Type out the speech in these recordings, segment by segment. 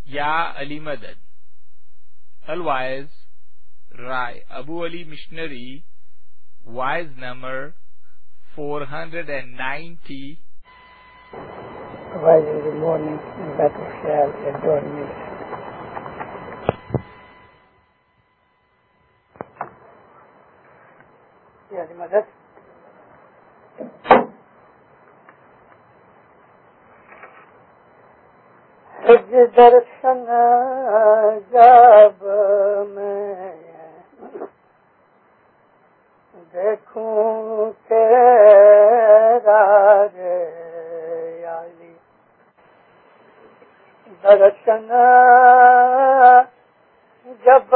Ya Ali Madad. Otherwise, Rai Abu Ali Missionary, wise number 490. Providing good morning and better shall adore me. Ya Ali Madad. درشن جب میں دیکھوں تیرا رے علی درشن جب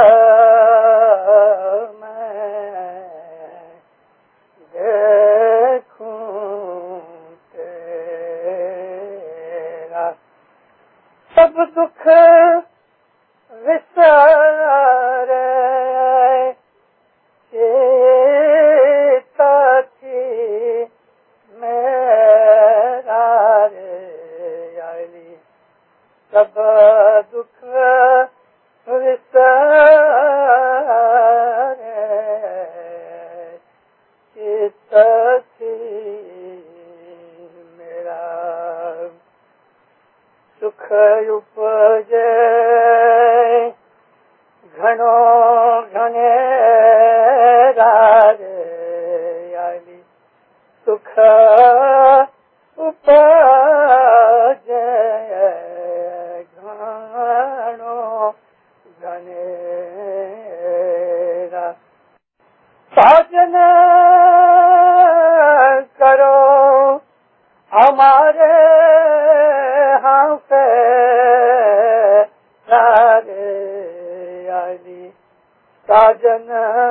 میں دیکھوں تیرا سب دکھ وسارے چیتا تھی میرا رے علی سب دکھ وسارے چیتا تھی میرا سکھ اپجے گھنو گھنیرا رے علی سکھ اپجے گھنو گھنیرا ساجن کرو ہمارے ہاں پہ رے علی ساجن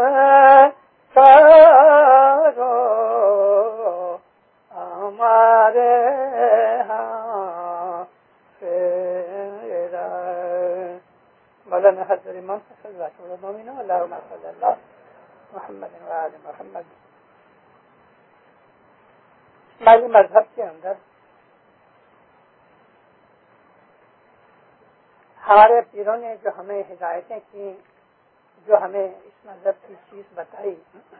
کرو ہمارے ہاں پہ مولانا حضرت امام صلی اللہ علیہ وسلم اللہم صلی اللہ محمد وآل محمد. اسماعیلی مذہب کے اندر ہمارے پیروں نے جو ہمیں ہدایتیں کی، جو ہمیں اس مذہب کی چیز بتائی،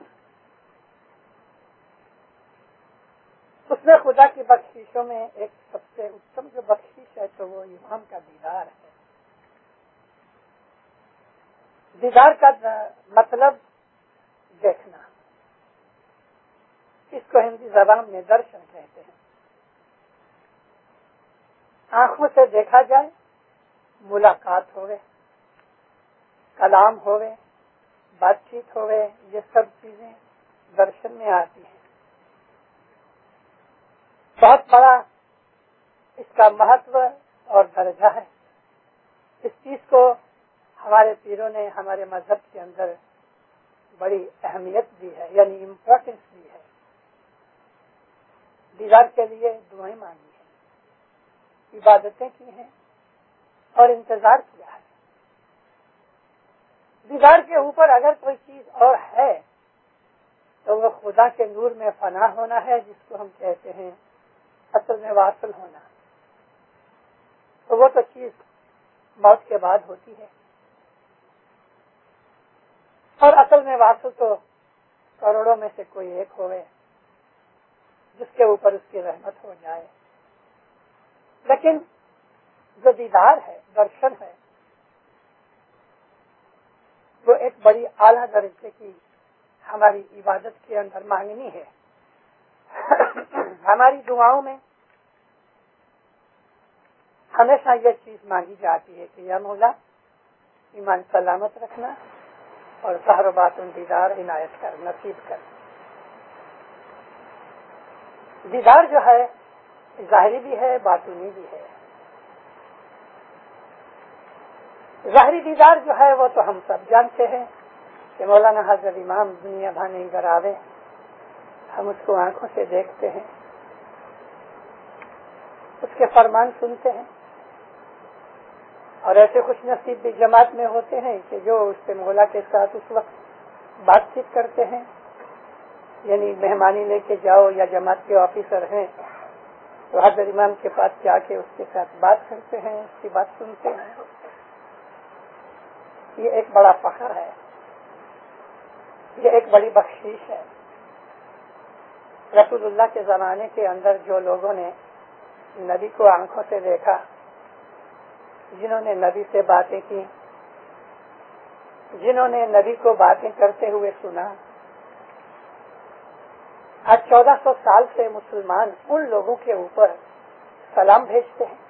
اس میں خدا کی بخششوں میں ایک سب سے اتم جو بخشش ہے تو وہ امام کا دیدار ہے. دیدار کا مطلب دیکھنا، اس کو ہندی زبان میں درشن کہتے ہیں. آنکھوں سے دیکھا جائے، ملاقات ہوئے، کلام ہوئے، بات چیت ہوئے، یہ سب چیزیں درشن میں آتی ہیں. بہت بڑا اس کا مہتو اور درجہ ہے. اس چیز کو ہمارے پیروں نے ہمارے مذہب کے اندر بڑی اہمیت دی ہے، یعنی امپورٹنس دی ہے. دیدار کے لیے دعائیں مانگی ہیں، عبادتیں کی ہیں اور انتظار کیا ہے. دیدار کے اوپر اگر کوئی چیز اور ہے تو وہ خدا کے نور میں فنا ہونا ہے، جس کو ہم کہتے ہیں اصل میں واصل ہونا. تو وہ تو چیز موت کے بعد ہوتی ہے، اور اصل میں واصل تو کروڑوں میں سے کوئی ایک ہوئے جس کے اوپر اس کی رحمت ہو جائے. لیکن جو دیدار ہے، درشن ہے، وہ ایک بڑی اعلیٰ درجے کی ہماری عبادت کے اندر مانگنی ہے. ہماری دعاؤں میں ہمیشہ یہ چیز مانگی جاتی ہے کہ یا مولا ایمان سلامت رکھنا اور ظاہر و باطن دیدار عنایت کر، نصیب کر. دیدار جو ہے ظاہری بھی ہے، باطنی بھی ہے. ظاہری دیدار جو ہے وہ تو ہم سب جانتے ہیں کہ مولانا حضرت امام دنیا بھانے کر آوے، ہم اس کو آنکھوں سے دیکھتے ہیں، اس کے فرمان سنتے ہیں، اور ایسے خوش نصیب بھی جماعت میں ہوتے ہیں کہ جو اس سے مولا کے ساتھ اس وقت بات چیت کرتے ہیں. یعنی مہمانی لے کے جاؤ یا جماعت کے آفیسر ہیں تو حضرت امام کے پاس جا کے اس کے ساتھ بات کرتے ہیں، اس کی بات سنتے ہیں. یہ ایک بڑا فخر ہے، یہ ایک بڑی بخشش ہے. رسول اللہ کے زمانے کے اندر جو لوگوں نے نبی کو آنکھوں سے دیکھا، جنہوں نے نبی سے باتیں کی، جنہوں نے نبی کو باتیں کرتے ہوئے سنا، آج 1400 سال سے مسلمان ان لوگوں کے اوپر سلام بھیجتے ہیں.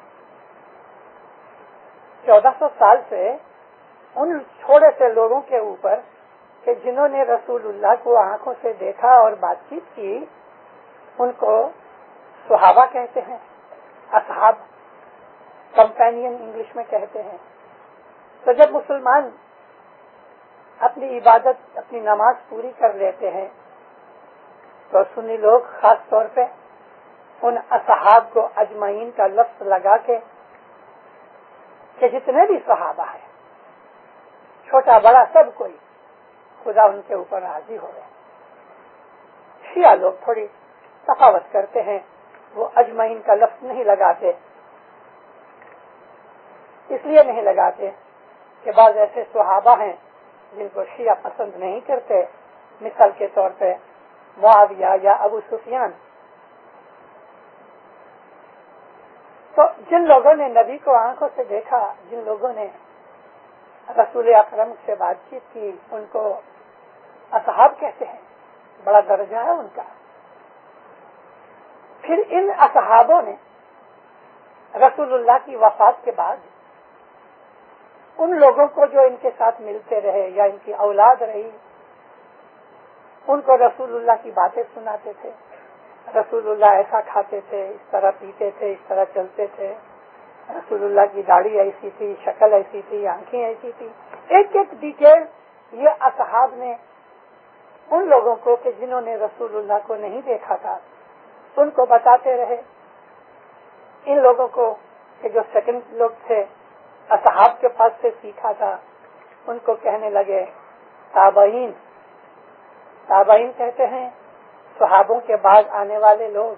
1400 سال سے ان چھوڑے سے لوگوں کے اوپر کہ جنہوں نے رسول اللہ کو آنکھوں سے دیکھا اور بات چیت کی، ان کو صحابہ کہتے ہیں، اصحاب، کمپینین انگلش میں کہتے ہیں. تو جب مسلمان اپنی عبادت، اپنی نماز پوری کر لیتے ہیں تو سنی لوگ خاص طور پہ ان اصحاب کو اجمعین کا لفظ لگا کے کہ جتنے بھی صحابہ ہیں، چھوٹا بڑا سب کوئی، خدا ان کے اوپر راضی ہو گئے. شیعہ لوگ تھوڑی تفاوت کرتے ہیں، وہ اجمعین کا لفظ نہیں لگاتے. اس لیے نہیں لگاتے کہ بعض ایسے صحابہ ہیں جن کو شیعہ پسند نہیں کرتے، مثال کے طور پہ معاویہ یا ابو سفیان. تو جن لوگوں نے نبی کو آنکھوں سے دیکھا، جن لوگوں نے رسول اکرم سے بات چیت کی، ان کو اصحاب کہتے ہیں. بڑا درجہ ہے ان کا. پھر ان اصحابوں نے رسول اللہ کی وفات کے بعد ان لوگوں کو جو ان کے ساتھ ملتے رہے یا ان کی اولاد رہی، ان کو رسول اللہ کی باتیں سناتے تھے. رسول اللہ ایسا کھاتے تھے، اس طرح پیتے تھے، اس طرح چلتے تھے. رسول اللہ کی داڑھی ایسی تھی، شکل ایسی تھی، آنکھیں ایسی تھی. ایک ایک ڈیٹیل یہ اصحاب نے ان لوگوں کو کہ جنہوں نے رسول اللہ کو نہیں دیکھا تھا ان کو بتاتے رہے. ان لوگوں کو کہ جو سیکنڈ لوگ تھے، اصحاب کے پاس سے سیکھا تھا، ان کو کہنے لگے تابعین. تابعین کہتے ہیں صحابوں کے بعد آنے والے لوگ.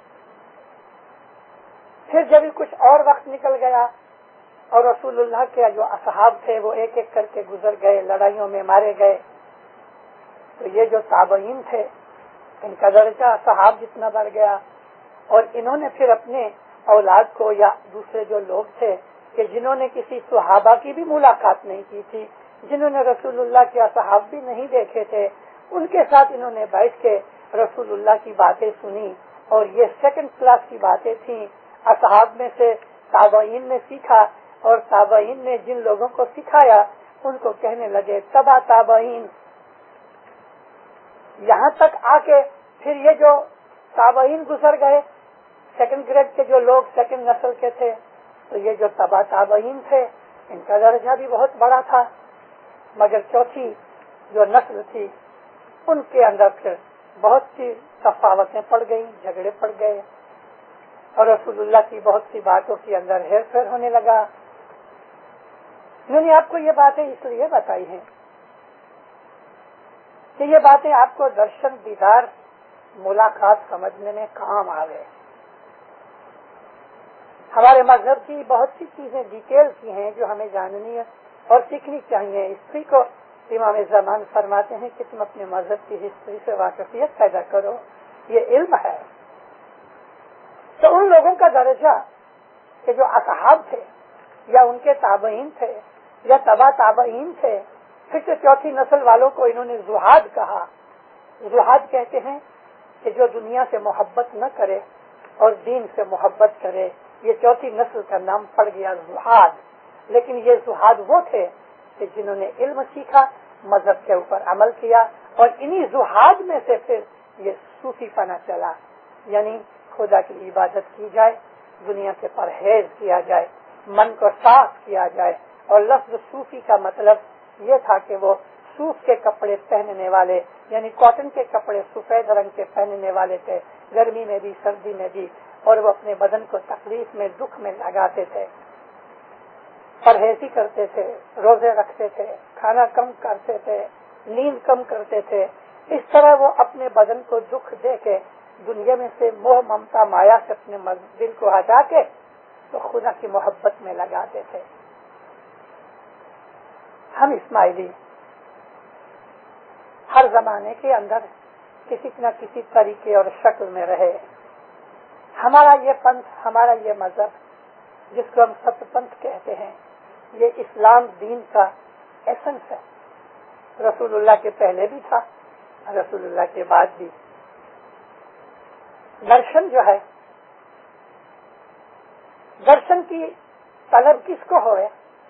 پھر جب کچھ اور وقت نکل گیا اور رسول اللہ کے جو اصحاب تھے وہ ایک ایک کر کے گزر گئے، لڑائیوں میں مارے گئے، تو یہ جو تابعین تھے ان کا درجہ صحاب جتنا بڑھ گیا. اور انہوں نے پھر اپنے اولاد کو یا دوسرے جو لوگ تھے کہ جنہوں نے کسی صحابہ کی بھی ملاقات نہیں کی تھی، جنہوں نے رسول اللہ کے اصحاب بھی نہیں دیکھے تھے، ان کے ساتھ انہوں نے بیٹھ کے رسول اللہ کی باتیں سنی. اور یہ سیکنڈ کلاس کی باتیں تھیں. اصحاب میں سے تابعین نے سیکھا اور تابعین نے جن لوگوں کو سکھایا ان کو کہنے لگے تبع تابعین. یہاں تک آ کے پھر یہ جو تابعین گزر گئے، سیکنڈ گریڈ کے جو لوگ سیکنڈ نسل کے تھے، تو یہ جو تبع تابعین تھے ان کا درجہ بھی بہت بڑا تھا. مگر چوتھی جو نسل تھی ان کے اندر پھر بہت سی تفاوتیں پڑ گئیں، جھگڑے پڑ گئے اور رسول اللہ کی بہت سی باتوں کے اندر ہیر پھیر ہونے لگا. میں نے آپ کو یہ باتیں اس لیے بتائی ہیں کہ یہ باتیں آپ کو درشن، دیدار، ملاقات سمجھنے میں کام آوے. ہمارے مذہب کی بہت سی چیزیں ڈیٹیل کی ہیں جو ہمیں جاننی ہے اور سیکھنی چاہیے. اسی کو امام زمان فرماتے ہیں کہ تم اپنے مذہب کی ہسٹری سے واقفیت پیدا کرو، یہ علم ہے. تو ان لوگوں کا درجہ کہ جو اصحاب تھے یا ان کے تابعین تھے یا تبع تابعین تھے، پھر سے چوتھی نسل والوں کو انہوں نے زہاد کہا. زہاد کہتے ہیں کہ جو دنیا سے محبت نہ کرے اور دین سے محبت کرے. یہ چوتھی نسل کا نام پڑ گیا زہاد. لیکن یہ زہاد وہ تھے کہ جنہوں نے علم سیکھا، مذہب کے اوپر عمل کیا، اور انہی زہاد میں سے پھر یہ صوفی پنا چلا. یعنی خدا کی عبادت کی جائے، دنیا سے پرہیز کیا جائے، من کو صاف کیا جائے. اور لفظ صوفی کا مطلب یہ تھا کہ وہ صوف کے کپڑے پہننے والے، یعنی کاٹن کے کپڑے سفید رنگ کے پہننے والے تھے، گرمی میں بھی سردی میں بھی. اور وہ اپنے بدن کو تکلیف میں، دکھ میں لگاتے تھے، پرہیزی کرتے تھے، روزے رکھتے تھے، کھانا کم کرتے تھے، نیند کم کرتے تھے. اس طرح وہ اپنے بدن کو دکھ دے کے دنیا میں سے موہ ممتا مایا سے اپنے دل کو ہٹا کے تو خدا کی محبت میں لگاتے تھے. ہم اسماعیلی ہر زمانے کے اندر کسی نہ کسی طریقے اور شکل میں رہے. ہمارا یہ پنتھ، ہمارا یہ مذہب جس کو ہم ست پنتھ کہتے ہیں، یہ اسلام دین کا ایسنس ہے. رسول اللہ کے پہلے بھی تھا، رسول اللہ کے بعد بھی. درشن جو ہے، درشن کی طلب کس کو ہوئے؟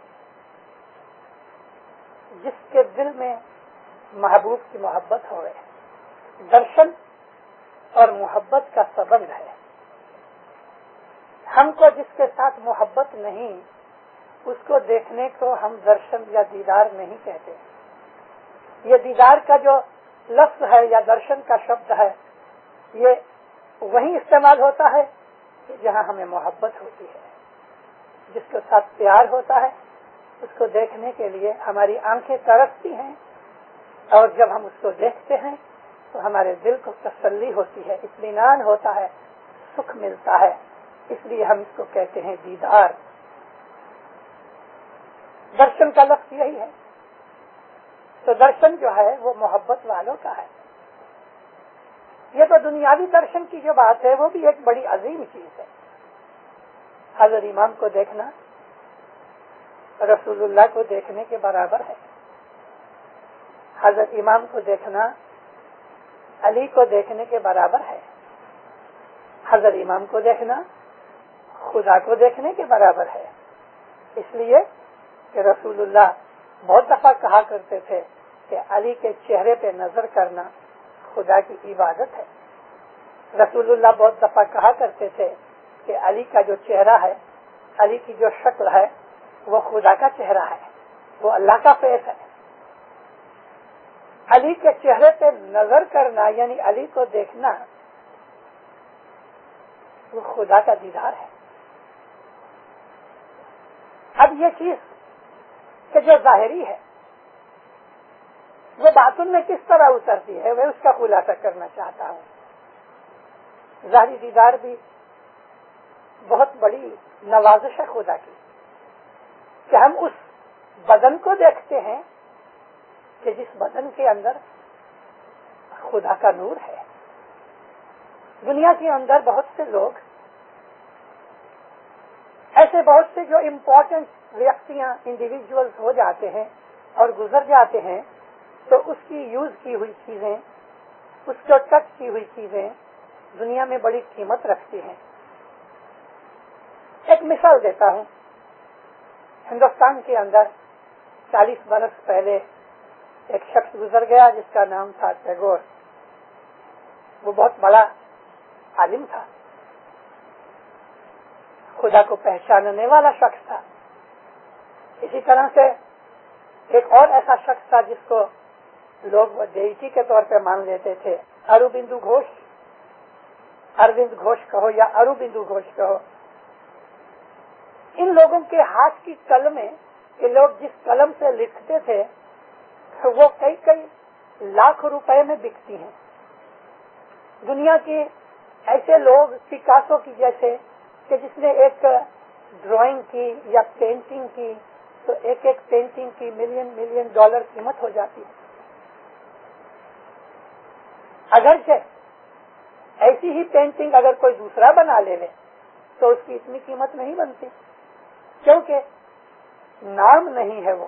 جس کے دل میں محبوب کی محبت ہوئے. درشن اور محبت کا سبند ہے. ہم کو جس کے ساتھ محبت نہیں، اس کو دیکھنے کو ہم درشن یا دیدار نہیں کہتے. یہ دیدار کا جو لفظ ہے یا درشن کا شبد ہے، یہ وہیں استعمال ہوتا ہے کہ جہاں ہمیں محبت ہوتی ہے. جس کے ساتھ پیار ہوتا ہے اس کو دیکھنے کے لیے ہماری آنکھیں ترستی ہیں، اور جب ہم اس کو دیکھتے ہیں تو ہمارے دل کو تسلی ہوتی ہے، اطمینان ہوتا ہے، سکھ ملتا ہے. اس لیے ہم اس کو کہتے ہیں دیدار. درشن کا لفظ یہی ہے. تو درشن جو ہے وہ محبت والوں کا ہے. یہ تو دنیاوی درشن کی جو بات ہے وہ بھی ایک بڑی عظیم چیز ہے. حضرت امام کو دیکھنا رسول اللہ کو دیکھنے کے برابر ہے. حضرت امام کو دیکھنا علی کو دیکھنے کے برابر ہے. حضرت امام کو دیکھنا خدا کو دیکھنے کے برابر ہے. اس لیے کہ رسول اللہ بہت دفعہ کہا کرتے تھے کہ علی کے چہرے پہ نظر کرنا خدا کی عبادت ہے. رسول اللہ بہت دفعہ کہا کرتے تھے کہ علی کا جو چہرہ ہے، علی کی جو شکل ہے، وہ خدا کا چہرہ ہے، وہ اللہ کا فیس ہے. علی کے چہرے پہ نظر کرنا یعنی علی کو دیکھنا وہ خدا کا دیدار ہے. اب یہ چیز کہ جو ظاہری ہے وہ باطن میں کس طرح اترتی ہے، میں اس کا خلاصہ کرنا چاہتا ہوں. ظاہری دیدار بھی بہت بڑی نوازش ہے خدا کی کہ ہم اس بدن کو دیکھتے ہیں کہ جس بدن کے اندر خدا کا نور ہے. دنیا کے اندر بہت سے لوگ ایسے بہت سے جو امپورٹنٹ ویکتیاں انڈیویجولز ہو جاتے ہیں اور گزر جاتے ہیں تو اس کی یوز کی ہوئی چیزیں، اس کو ٹچ کی ہوئی چیزیں دنیا میں بڑی قیمت رکھتی ہیں. ایک مثال دیتا ہوں. ہندوستان کے اندر 40 برس پہلے ایک شخص گزر گیا جس کا نام تھا ٹیگور. وہ بہت بڑا عالم تھا، خدا کو پہچاننے والا شخص تھا. اسی طرح سے ایک اور ایسا شخص تھا جس کو لوگ دیوی کے طور پہ مان لیتے تھے، اروبندو گھوش. اروند گھوش کہو یا اروبندو گھوش کہو. ان لوگوں کے ہاتھ کی قلمیں کہ لوگ جس قلم سے لکھتے تھے وہ کئی لاکھ روپے میں بکتی ہیں. دنیا کے ایسے لوگ پیکاسو کی جیسے کہ جس نے ایک ڈرائنگ کی یا پینٹنگ کی تو ایک پینٹنگ کی ملین ڈالر قیمت ہو جاتی ہے. اگرچہ ایسی ہی پینٹنگ اگر کوئی دوسرا بنا لے تو اس کی اتنی قیمت نہیں بنتی، کیونکہ نام نہیں ہے. وہ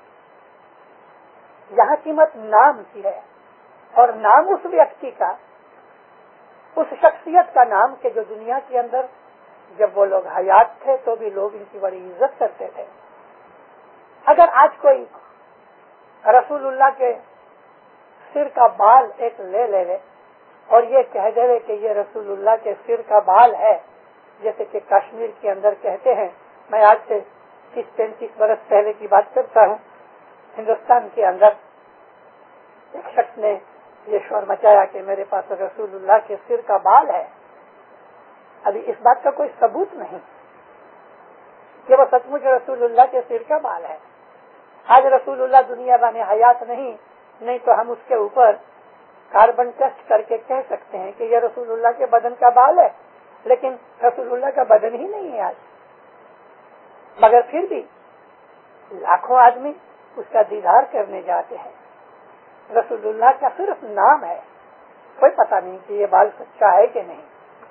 یہاں قیمت نام کی ہے، اور نام اس ویکتی کا، اس شخصیت کا نام کہ جو دنیا کے اندر جب وہ لوگ حیات تھے تو بھی لوگ ان کی بڑی عزت کرتے تھے. اگر آج کوئی رسول اللہ کے سر کا بال ایک لے اور یہ کہہ دے کہ یہ رسول اللہ کے سر کا بال ہے، جیسے کہ کشمیر کے اندر کہتے ہیں. میں آج سے 30-35 برس پہلے کی بات کرتا ہوں. ہندوستان کے اندر ایک شخص نے یہ شور مچایا کہ میرے پاس رسول اللہ کے سر کا بال ہے. ابھی اس بات کا کوئی ثبوت نہیں کہ وہ سچ مچ رسول اللہ کے سر کا بال ہے. آج رسول اللہ دنیا بانے حیات نہیں تو ہم اس کے اوپر کاربن ٹیسٹ کر کے کہہ سکتے ہیں کہ یہ رسول اللہ کے بدن کا بال ہے، لیکن رسول اللہ کا بدن ہی نہیں ہے آج، مگر پھر بھی لاکھوں آدمی اس کا دیدار کرنے جاتے ہیں۔ رسول اللہ کا صرف نام ہے، کوئی پتہ نہیں کہ یہ بال سچا ہے کہ نہیں۔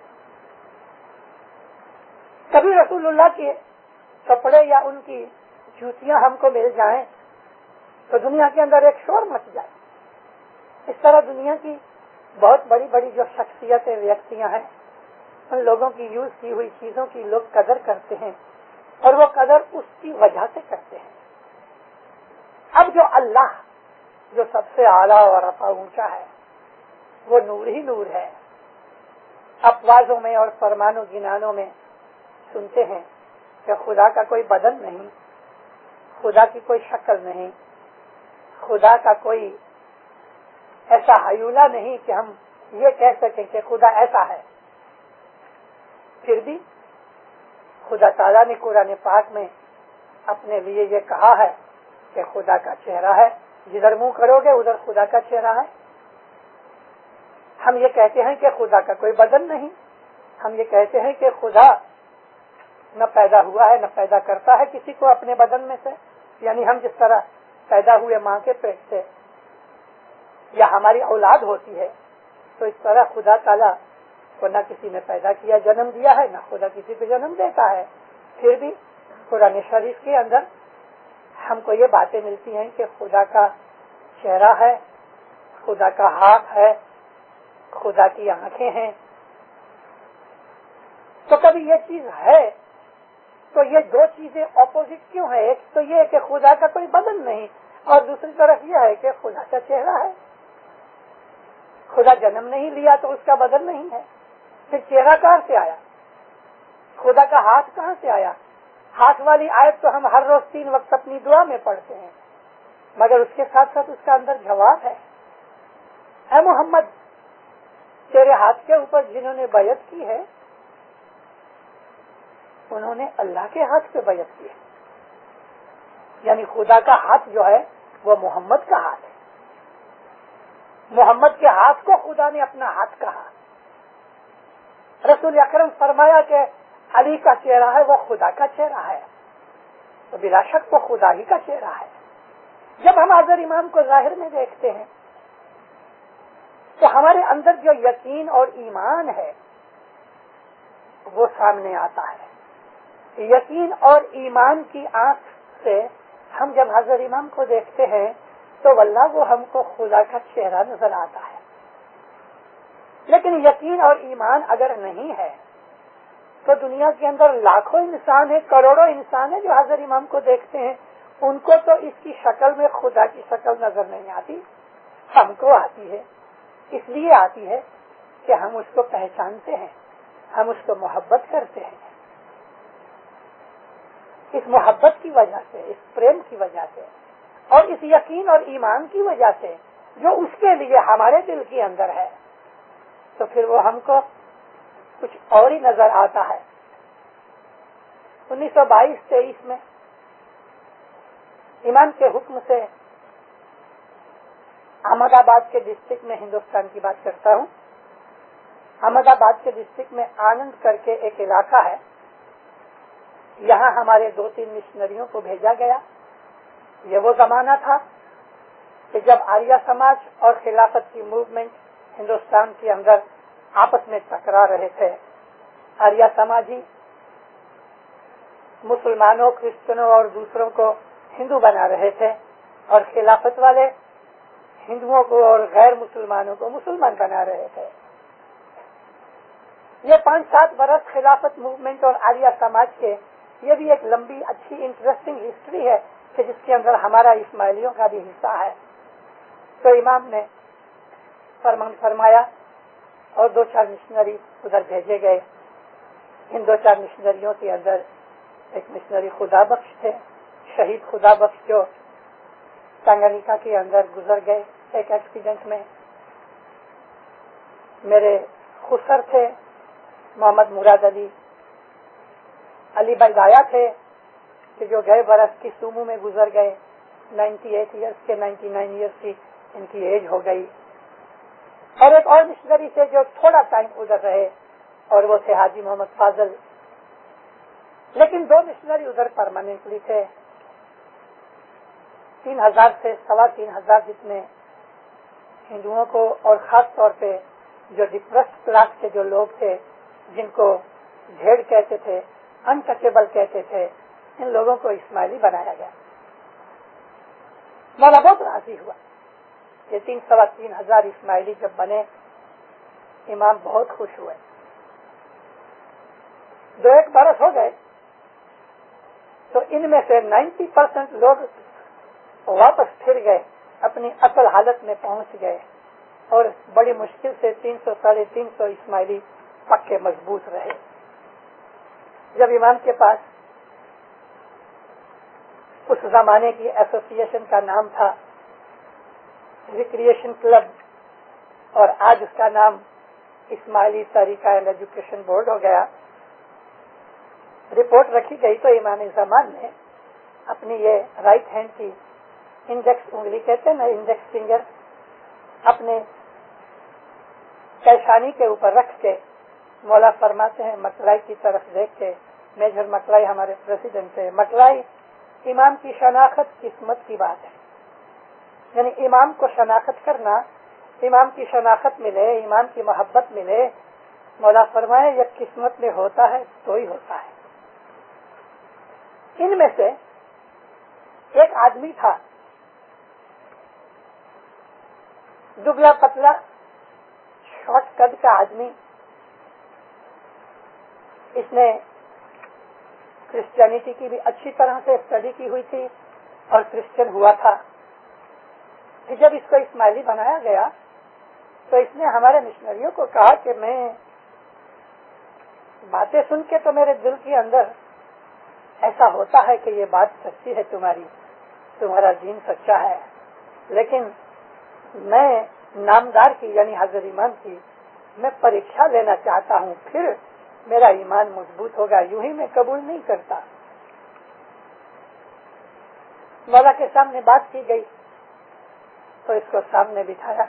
کبھی رسول اللہ کے کپڑے یا ان کی جوتیاں ہم کو مل جائیں تو دنیا کے اندر ایک شور مچ جائے۔ اس طرح دنیا کی بہت بڑی بڑی جو شخصیتیں، ویکتیاں ہیں، ان لوگوں کی یوز کی ہوئی چیزوں کی لوگ قدر کرتے ہیں، اور وہ قدر اس کی وجہ سے کرتے ہیں۔ اب جو اللہ جو سب سے اعلیٰ اور رفع اونچا ہے، وہ نور ہی نور ہے۔ افواہوں میں اور فرمان و گنانوں میں سنتے ہیں کہ خدا کا کوئی بدن نہیں، خدا کی کوئی شکل نہیں، خدا کا کوئی ایسا حیولہ نہیں کہ ہم یہ کہہ سکیں کہ خدا ایسا ہے۔ پھر بھی خدا تعالیٰ نے قرآن پاک میں اپنے لیے یہ کہا ہے کہ خدا کا چہرہ ہے، جدھر منہ کرو گے ادھر خدا کا چہرہ ہے۔ ہم یہ کہتے ہیں کہ خدا کا کوئی بدن نہیں، ہم یہ کہتے ہیں کہ خدا نہ پیدا ہوا ہے نہ پیدا کرتا ہے کسی کو اپنے بدن میں سے، یعنی ہم جس طرح پیدا ہوئے ماں کے پیٹ سے یا ہماری اولاد ہوتی ہے، تو اس طرح خدا تعالیٰ کو نہ کسی نے پیدا کیا، جنم دیا ہے، نہ خدا کسی کو جنم دیتا ہے۔ پھر بھی قرآن شریف کے اندر ہم کو یہ باتیں ملتی ہیں کہ خدا کا چہرہ ہے، خدا کا ہاتھ ہے، خدا کی آنکھیں ہیں۔ تو کبھی یہ چیز ہے تو یہ دو چیزیں اپوزٹ کیوں ہیں؟ ایک تو یہ کہ خدا کا کوئی بدن نہیں، اور دوسری طرف یہ ہے کہ خدا کا چہرہ ہے۔ خدا جنم نہیں لیا تو اس کا بدن نہیں ہے، پھر چہرہ کہاں سے آیا؟ خدا کا ہاتھ کہاں سے آیا؟ ہاتھ والی آیت تو ہم ہر روز 3 وقت اپنی دعا میں پڑھتے ہیں، مگر اس کے ساتھ ساتھ اس کا اندر جواب ہے۔ اے محمد، تیرے ہاتھ کے اوپر جنہوں نے بیعت کی ہے انہوں نے اللہ کے ہاتھ پہ بیعت کی ہے، یعنی خدا کا ہاتھ جو ہے وہ محمد کا ہاتھ ہے۔ محمد کے ہاتھ کو خدا نے اپنا ہاتھ کہا۔ رسول اکرم فرمایا کہ علی کا چہرہ ہے وہ خدا کا چہرہ ہے، تو بلا شک وہ خدا ہی کا چہرہ ہے۔ جب ہم حضرت امام کو ظاہر میں دیکھتے ہیں تو ہمارے اندر جو یقین اور ایمان ہے وہ سامنے آتا ہے۔ یقین اور ایمان کی آنکھ سے ہم جب حضرت امام کو دیکھتے ہیں تو واللہ وہ ہم کو خدا کا چہرہ نظر آتا ہے۔ لیکن یقین اور ایمان اگر نہیں ہے تو دنیا کے اندر لاکھوں انسان ہیں، کروڑوں انسان ہیں جو حضرت امام کو دیکھتے ہیں، ان کو تو اس کی شکل میں خدا کی شکل نظر نہیں آتی، ہم کو آتی ہے۔ اس لیے آتی ہے کہ ہم اس کو پہچانتے ہیں، ہم اس کو محبت کرتے ہیں۔ اس محبت کی وجہ سے، اس پریم کی وجہ سے، اور اس یقین اور ایمان کی وجہ سے جو اس کے لیے ہمارے دل کے اندر ہے، تو پھر وہ ہم کو کچھ اور ہی نظر آتا ہے۔ 1922-23 میں امام کے حکم سے احمد آباد کے ڈسٹرکٹ میں، ہندوستان کی بات کرتا ہوں، احمد آباد کے ڈسٹرکٹ میں آنند کر کے ایک علاقہ ہے، یہاں ہمارے 2-3 مشنریوں کو بھیجا گیا۔ یہ وہ زمانہ تھا کہ جب آریہ سماج اور خلافت کی موومنٹ ہندوستان کے اندر آپس میں ٹکرا رہے تھے۔ آریہ سماجی مسلمانوں، کرسچنوں اور دوسروں کو ہندو بنا رہے تھے، اور خلافت والے ہندوؤں کو اور غیر مسلمانوں کو مسلمان بنا رہے تھے۔ یہ 5-7 برس خلافت موومنٹ اور آریہ سماج کے، یہ بھی ایک لمبی اچھی انٹرسٹنگ ہسٹری ہے کہ جس کے اندر ہمارا اسماعیلیوں کا بھی حصہ ہے۔ تو امام نے فرمان فرمایا اور 2-4 مشنری ادھر بھیجے گئے۔ ان 2-4 مشنریوں کے اندر ایک مشنری خدا بخش تھے، شہید خدا بخش، جو تنگانیکا کے اندر گزر گئے ایک ایکسیڈنٹ میں۔ میرے خسر تھے محمد مراد علی بھائی دایا تھے کہ جو گئے برس کی سومو میں گزر گئے، 98 ایئرس کے، 99 ایئرس کی ان کی ایج ہو گئی۔ اور ایک اور مشنری سے جو تھوڑا ٹائم ادھر رہے اور وہ تھے حاجی محمد فاضل. لیکن 2 مشنری ادھر پرماننٹلی تھے. 3000 سے 3500 جتنے ہندوؤں کو اور خاص طور پہ جو ڈپریسڈ کلاس کے جو لوگ تھے جن کو بھیڑ کہتے تھے, انٹچیبل کہتے تھے, ان لوگوں کو اسماعیلی بنایا گیا. مولا بہت راضی ہوا. یہ 3,000 اسماعیلی جب بنے امام بہت خوش ہوئے. 2-1 برس ہو گئے تو ان میں سے 90% لوگ واپس پھر گئے, اپنی اصل حالت میں پہنچ گئے اور بڑی مشکل سے 300-350 اسماعیلی پکے مضبوط رہے. جب امام کے پاس اس زمانے کی ایسوسیشن کا نام تھا ریکریشن کلب, اور آج اس کا نام اسماعیلی طریقہ اینڈ ایجوکیشن بورڈ ہو گیا, رپورٹ رکھی گئی تو امام زمان نے اپنی یہ رائٹ ہینڈ کی انڈیکس انگلی کہتے ہیں نا, انڈیکس فنگر, اپنے پیشانی کے اوپر رکھ کے مولا فرماتے ہیں مکلائی کی طرف دیکھ کے, میجر مکلائی ہمارے پریزیڈنٹ تھے, مکلائی امام کی شناخت قسمت کی بات ہے. یعنی امام کو شناخت کرنا, امام کی شناخت ملے, امام کی محبت ملے, مولا فرمائے یہ قسمت میں ہوتا ہے تو ہی ہوتا ہے. ان میں سے ایک آدمی تھا دبلا پتلا شارٹ قد کا آدمی, اس نے کرسچینٹی کی بھی اچھی طرح سے اسٹڈی کی ہوئی تھی اور کرسچن ہوا تھا. پھر جب اس کو اسماعیلی بنایا گیا تو اس نے ہمارے مشنریوں کو کہا کہ میں باتیں سن کے تو میرے دل کے اندر ایسا ہوتا ہے کہ یہ بات سچی ہے, تمہارا دین سچا ہے, لیکن میں نامدار کی یعنی حضرت امام کی میں پریکشا لینا چاہتا ہوں, پھر میرا ایمان مضبوط ہوگا, یوں ہی میں قبول نہیں کرتا. مولا کے سامنے بات کی گئی تو اس کو سامنے بٹھایا,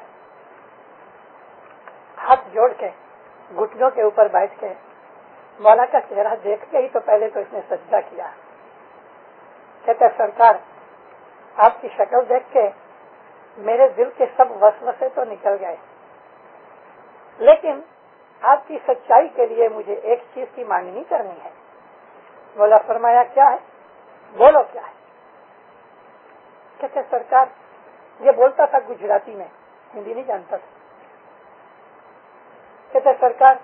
ہاتھ جوڑ کے گھٹنوں کے اوپر بیٹھ کے مولا کا چہرہ دیکھ کے ہی تو پہلے تو اس نے سجدہ کیا. کہتے سرکار آپ کی شکل دیکھ کے میرے دل کے سب وسوسے تو نکل گئے, لیکن آپ کی سچائی کے لیے مجھے ایک چیز کی مانگنی کرنی ہے. مولا فرمایا کیا ہے, بولو کیا ہے. کہتے سرکار یہ بولتا تھا گجراتی میں, ہندی نہیں جانتا تھا. کہتے سرکار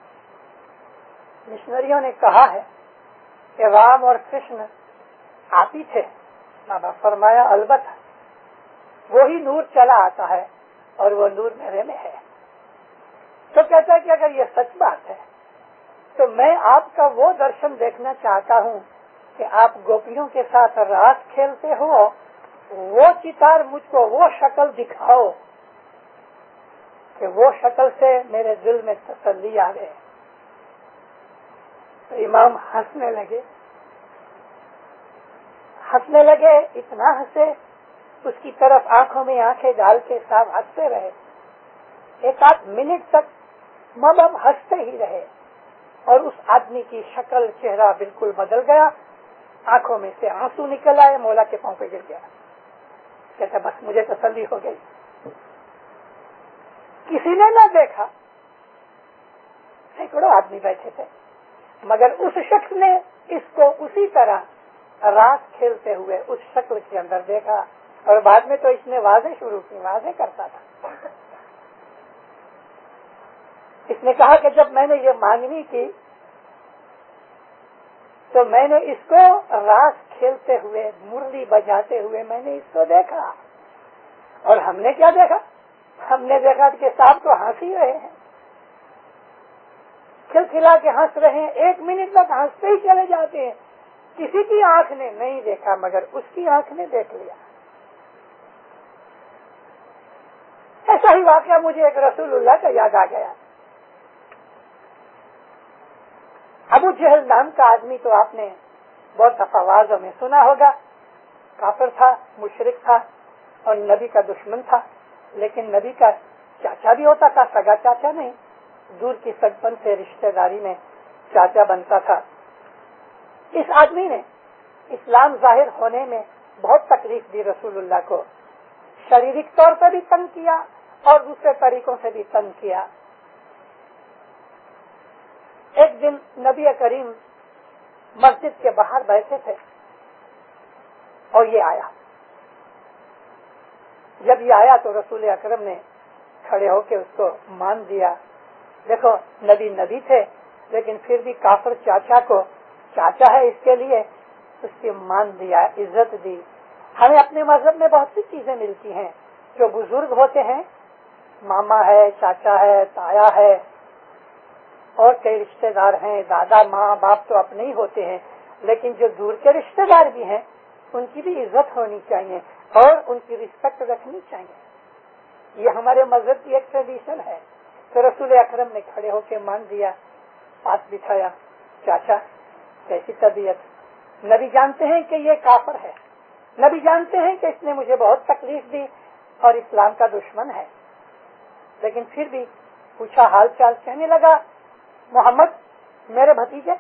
مشنریوں نے کہا ہے کہ رام اور کرشن آپ ہی تھے. بابا فرمایا البتہ وہی نور چلا آتا ہے اور وہ نور میرے میں ہے. تو کہتا ہے کہ اگر یہ سچ بات ہے تو میں آپ کا وہ درشن دیکھنا چاہتا ہوں کہ آپ گوپیوں کے ساتھ راس کھیلتے ہو, وہ چتار مجھ کو وہ شکل دکھاؤ کہ وہ شکل سے میرے دل میں تسلی آ گئے. تو امام ہنسنے لگے, اتنا ہنسے اس کی طرف آنکھوں میں آنکھیں ڈال کے صاحب ہنستے رہے. 1-8 منٹ تک مبم ہنستے ہی رہے اور اس آدمی کی شکل چہرہ بالکل بدل گیا, آنکھوں میں سے آنسو نکل آئے, مولا کے پاؤں پہ گر گیا. کہتا بس مجھے تسلی ہو گئی. کسی نے نہ دیکھا, سینکڑوں آدمی بیٹھے تھے, مگر اس شخص نے اس کو اسی طرح راس کھیلتے ہوئے اس شکل کے اندر دیکھا, اور بعد میں تو اس نے واضح شروع کی, واضح کرتا تھا. اس نے کہا کہ جب میں نے یہ مانگنی کی تو میں نے اس کو راس کھیلتے ہوئے, مرلی بجاتے ہوئے میں نے اس کو دیکھا. اور ہم نے کیا دیکھا, ہم نے دیکھا کہ صاحب تو ہنس ہی رہے ہیں, کھلکھلا کے ہنس رہے ہیں, 1 منٹ تک ہنستے ہی چلے جاتے ہیں. کسی کی آنکھ نے نہیں دیکھا مگر اس کی آنکھ نے دیکھ لیا. ایسا ہی واقعہ مجھے ایک رسول اللہ کا یاد آ گیا. ابو جہل نام کا آدمی تو آپ نے بہت دفعہ واضح میں سنا ہوگا, کافر تھا, مشرک تھا اور نبی کا دشمن تھا, لیکن نبی کا चाचा भी होता था, सगा चाचा नहीं, दूर की सगपन से रिश्तेदारी में चाचा बनता था। इस आदमी ने इस्लाम जाहिर होने में बहुत तकलीफ दी रसूलुल्लाह को, शारीरिक तौर पर भी तंग किया और दूसरे तरीकों से भी तंग किया। एक दिन नबी करीम मस्जिद के बाहर बैठे थे और ये आया। जब ये आया तो रसूल अकरम ने खड़े होकर उसको मान दिया। देखो, नबी थे, लेकिन फिर भी काफिर चाचा को चाचा है इसके लिए उसकी मान दिया, इज्जत दी। हमें अपने मजहब में बहुत सी चीजें मिलती हैं। जो बुजुर्ग होते हैं, मामा है, चाचा है, ताया है, और कई रिश्तेदार हैं, दादा माँ बाप तो अपने ही होते हैं, लेकिन जो दूर के रिश्तेदार भी हैं उनकी भी इज्जत होनी चाहिए और उनकी रिस्पेक्ट रखनी चाहिए। ये हमारे मजहब की एक ट्रेडिशन है। तो रसूल अकरम ने खड़े होकर मान दिया, पास बिठाया, चाचा कैसी तबीयत। नबी जानते हैं कि ये काफिर है, नबी जानते हैं कि इसने मुझे बहुत तकलीफ दी और इस्लाम का दुश्मन है, लेकिन फिर भी पूछा, हाल चाल। कहने लगा, मोहम्मद मेरे भतीजे,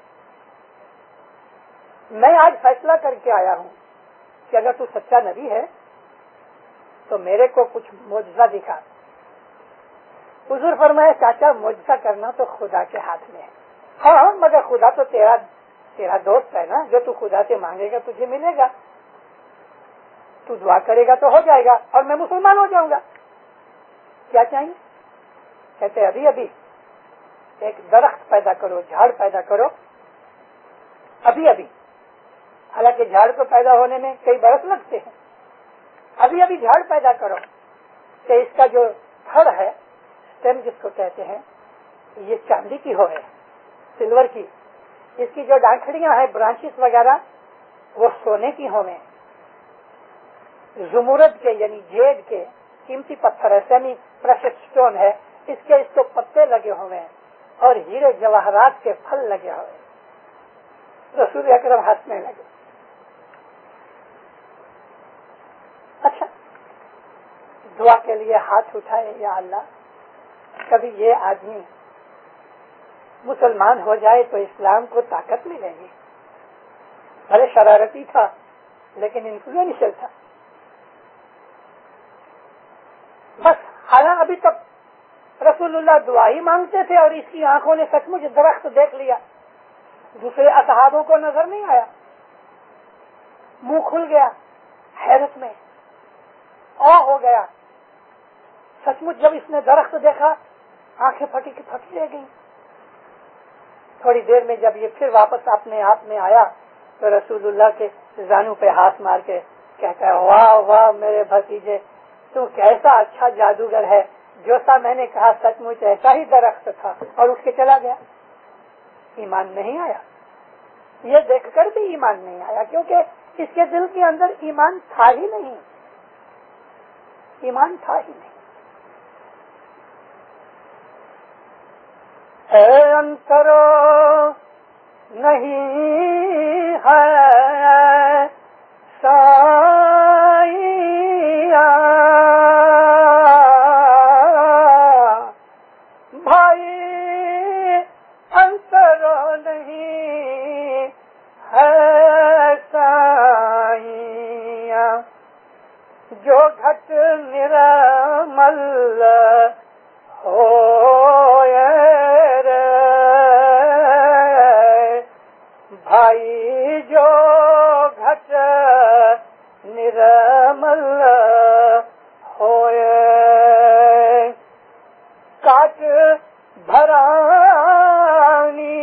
मैं आज फैसला करके आया हूँ कि अगर तू सच्चा नबी है तो मेरे को कुछ मुआजिजा दिखा। हुजूर फरमाया, चाचा मुआजिजा करना तो खुदा के हाथ में है। हाँ, मगर खुदा तो तेरा दोस्त है ना, जो तू खुदा से मांगेगा तुझे मिलेगा, तू दुआ करेगा तो हो जाएगा और मैं मुसलमान हो जाऊंगा। क्या चाहिए? कहते अभी अभी एक दरख्त पैदा करो, झाड़ पैदा करो, अभी अभी। हालांकि झाड़ को पैदा होने में कई बरस लगते हैं। अभी अभी झाड़ पैदा करो कि इसका जो थड़ है, स्टेम जिसको कहते हैं, ये चांदी की हो है, सिल्वर की। इसकी जो डांखड़ियां हैं, ब्रांचेस वगैरह, वो सोने की होवे, जुमुरद के यानी जेड के कीमती पत्थर है, सेमी प्रेशियस स्टोन है, इसको पत्ते लगे हुए और हीरे जवाहरात के फल लगे हुए। रसूल अकरम हंसने लगे। अच्छा, दुआ के लिए हाथ उठाए, या अल्लाह, कभी ये आदमी मुसलमान हो जाए तो इस्लाम को ताकत मिलेगी। भले शरारती था लेकिन इन्फ्लुएंशियल था। बस हालांकि अभी तक रसूलुल्लाह दुआ ही मांगते थे और इसकी आंखों ने सचमुच दरख्त देख लिया। दूसरे असहाबों को नजर नहीं आया। मुंह खुल गया, हैरत में औ हो गया। सचमुच जब इसने दरख्त देखा, आंखें फटी की फटी रह गई। थोड़ी देर में जब ये फिर वापस अपने आप में आया तो रसूलुल्लाह के जानू पे हाथ मार के कहता है, वाह वाह मेरे भतीजे, तू कैसा अच्छा जादूगर है, जो सा मैंने कहा सचमुच ऐसा ही दरख्त था। और उसके चला गया। ईमान नहीं आया, ये देखकर भी ईमान नहीं आया, क्योंकि इसके दिल के अंदर ईमान था ही नहीं, ईमान था ही नहीं। अंतरो नहीं है साईया, भाई अंतरो नहीं है साईया, जो घट निरामल हो भाई, जो घट निरामल होए, काट भरानी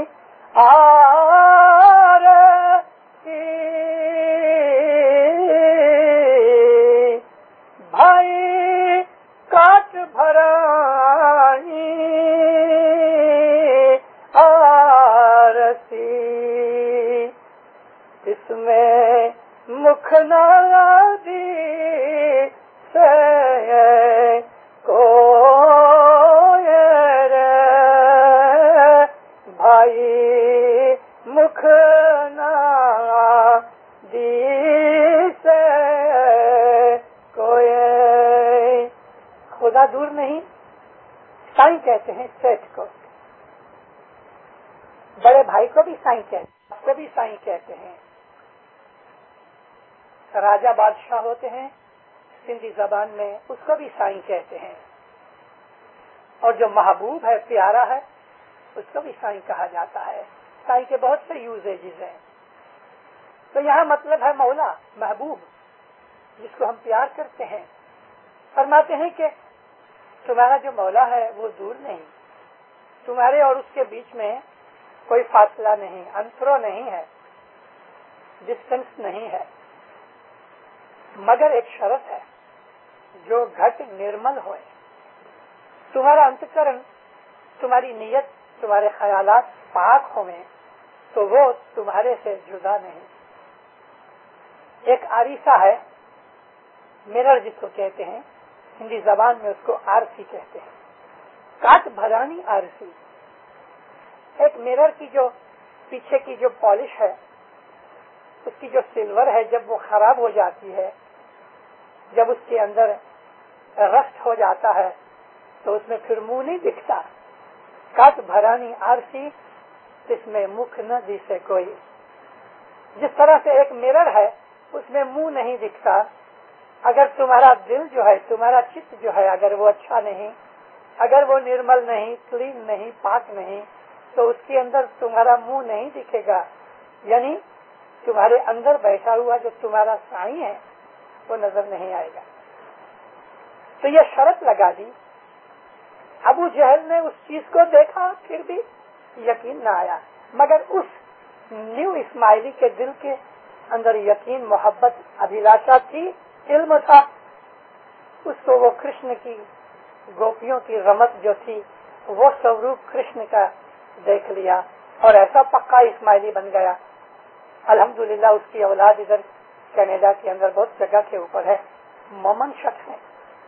आरती, भाई काट भरानी आरती, इसमें मुख नादी से को भाई, मुख नादी से कोई। खुदा مولا دور نہیں. سائیں کہتے ہیں سیٹ کو, بڑے بھائی کو بھی سائیں کہتے ہیں, آپ کو بھی سائیں کہتے ہیں. راجا بادشاہ ہوتے ہیں سندھی زبان میں, اس کو بھی سائیں کہتے ہیں. اور جو محبوب ہے, پیارا ہے, اس کو بھی سائیں کہا جاتا ہے. سائیں کے بہت سے یوزیجز ہیں. تو یہاں مطلب ہے مولا, محبوب, جس کو ہم پیار کرتے ہیں. فرماتے ہیں کہ تمہارا جو مولا ہے وہ دور نہیں, تمہارے اور اس کے بیچ میں کوئی فاصلہ نہیں, انترو نہیں ہے, ڈسٹینس نہیں ہے, مگر ایک شرط ہے, جو گھٹ نرمل ہوئے. تمہارا انتکرن, تمہاری نیت, تمہارے خیالات پاک ہوئے تو وہ تمہارے سے جدا نہیں. ایک عریصہ ہے, مرر جس کو کہتے ہیں, ہندی زبان میں اس کو آرسی کہتے ہیں, کاٹ بھرانی آرسی. ایک مرر کی جو پیچھے کی جو پالش ہے, اس کی جو سلور ہے, جب وہ خراب ہو جاتی ہے, جب اس کے اندر رسٹ ہو جاتا ہے تو اس میں پھر منہ نہیں دکھتا. کاٹ بھرانی آرسی, اس میں مکھ نہ دسے کوئی. جس طرح سے ایک مرر ہے, اس میں منہ نہیں دکھتا. اگر تمہارا دل جو ہے, تمہارا چت جو ہے, اگر وہ اچھا نہیں, اگر وہ نرمل نہیں, کلین نہیں, پاک نہیں, تو اس کے اندر تمہارا منہ نہیں دکھے گا. یعنی تمہارے اندر بیٹھا ہوا جو تمہارا سائیں ہے وہ نظر نہیں آئے گا. تو یہ شرط لگا دی. ابو جہل نے اس چیز کو دیکھا, پھر بھی یقین نہ آیا, مگر اس نیو اسماعیلی کے دل کے اندر یقین, محبت, ابھیلاشا تھی, علم تھا. اس کو وہ کرشن کی گوپیوں کی رمت جو تھی, وہ سوروپ کرشن کا دیکھ لیا اور ایسا پکا اسماعیلی بن گیا. الحمدللہ اس کی اولاد ادھر کینیڈا کے اندر بہت جگہ کے اوپر ہے, مومن شخص ہے.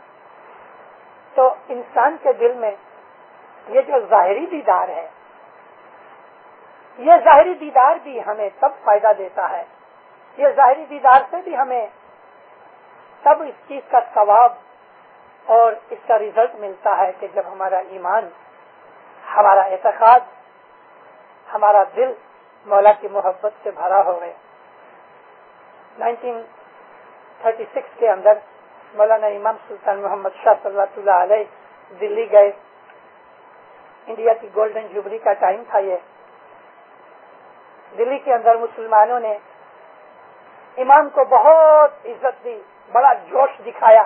تو انسان کے دل میں یہ جو ظاہری دیدار ہے, یہ ظاہری دیدار بھی ہمیں تب فائدہ دیتا ہے, یہ ظاہری دیدار سے بھی ہمیں تب اس چیز کا ثواب اور اس کا رزلٹ ملتا ہے کہ جب ہمارا ایمان, ہمارا اعتقاد, ہمارا دل مولا کی محبت سے بھرا ہوئے. 1936 کے اندر مولانا امام سلطان محمد شاہ صلی اللہ علیہ دلی گئے. انڈیا کی گولڈن جوبلی کا ٹائم تھا. یہ دلی کے اندر مسلمانوں نے امام کو بہت عزت دی, بڑا جوش دکھایا.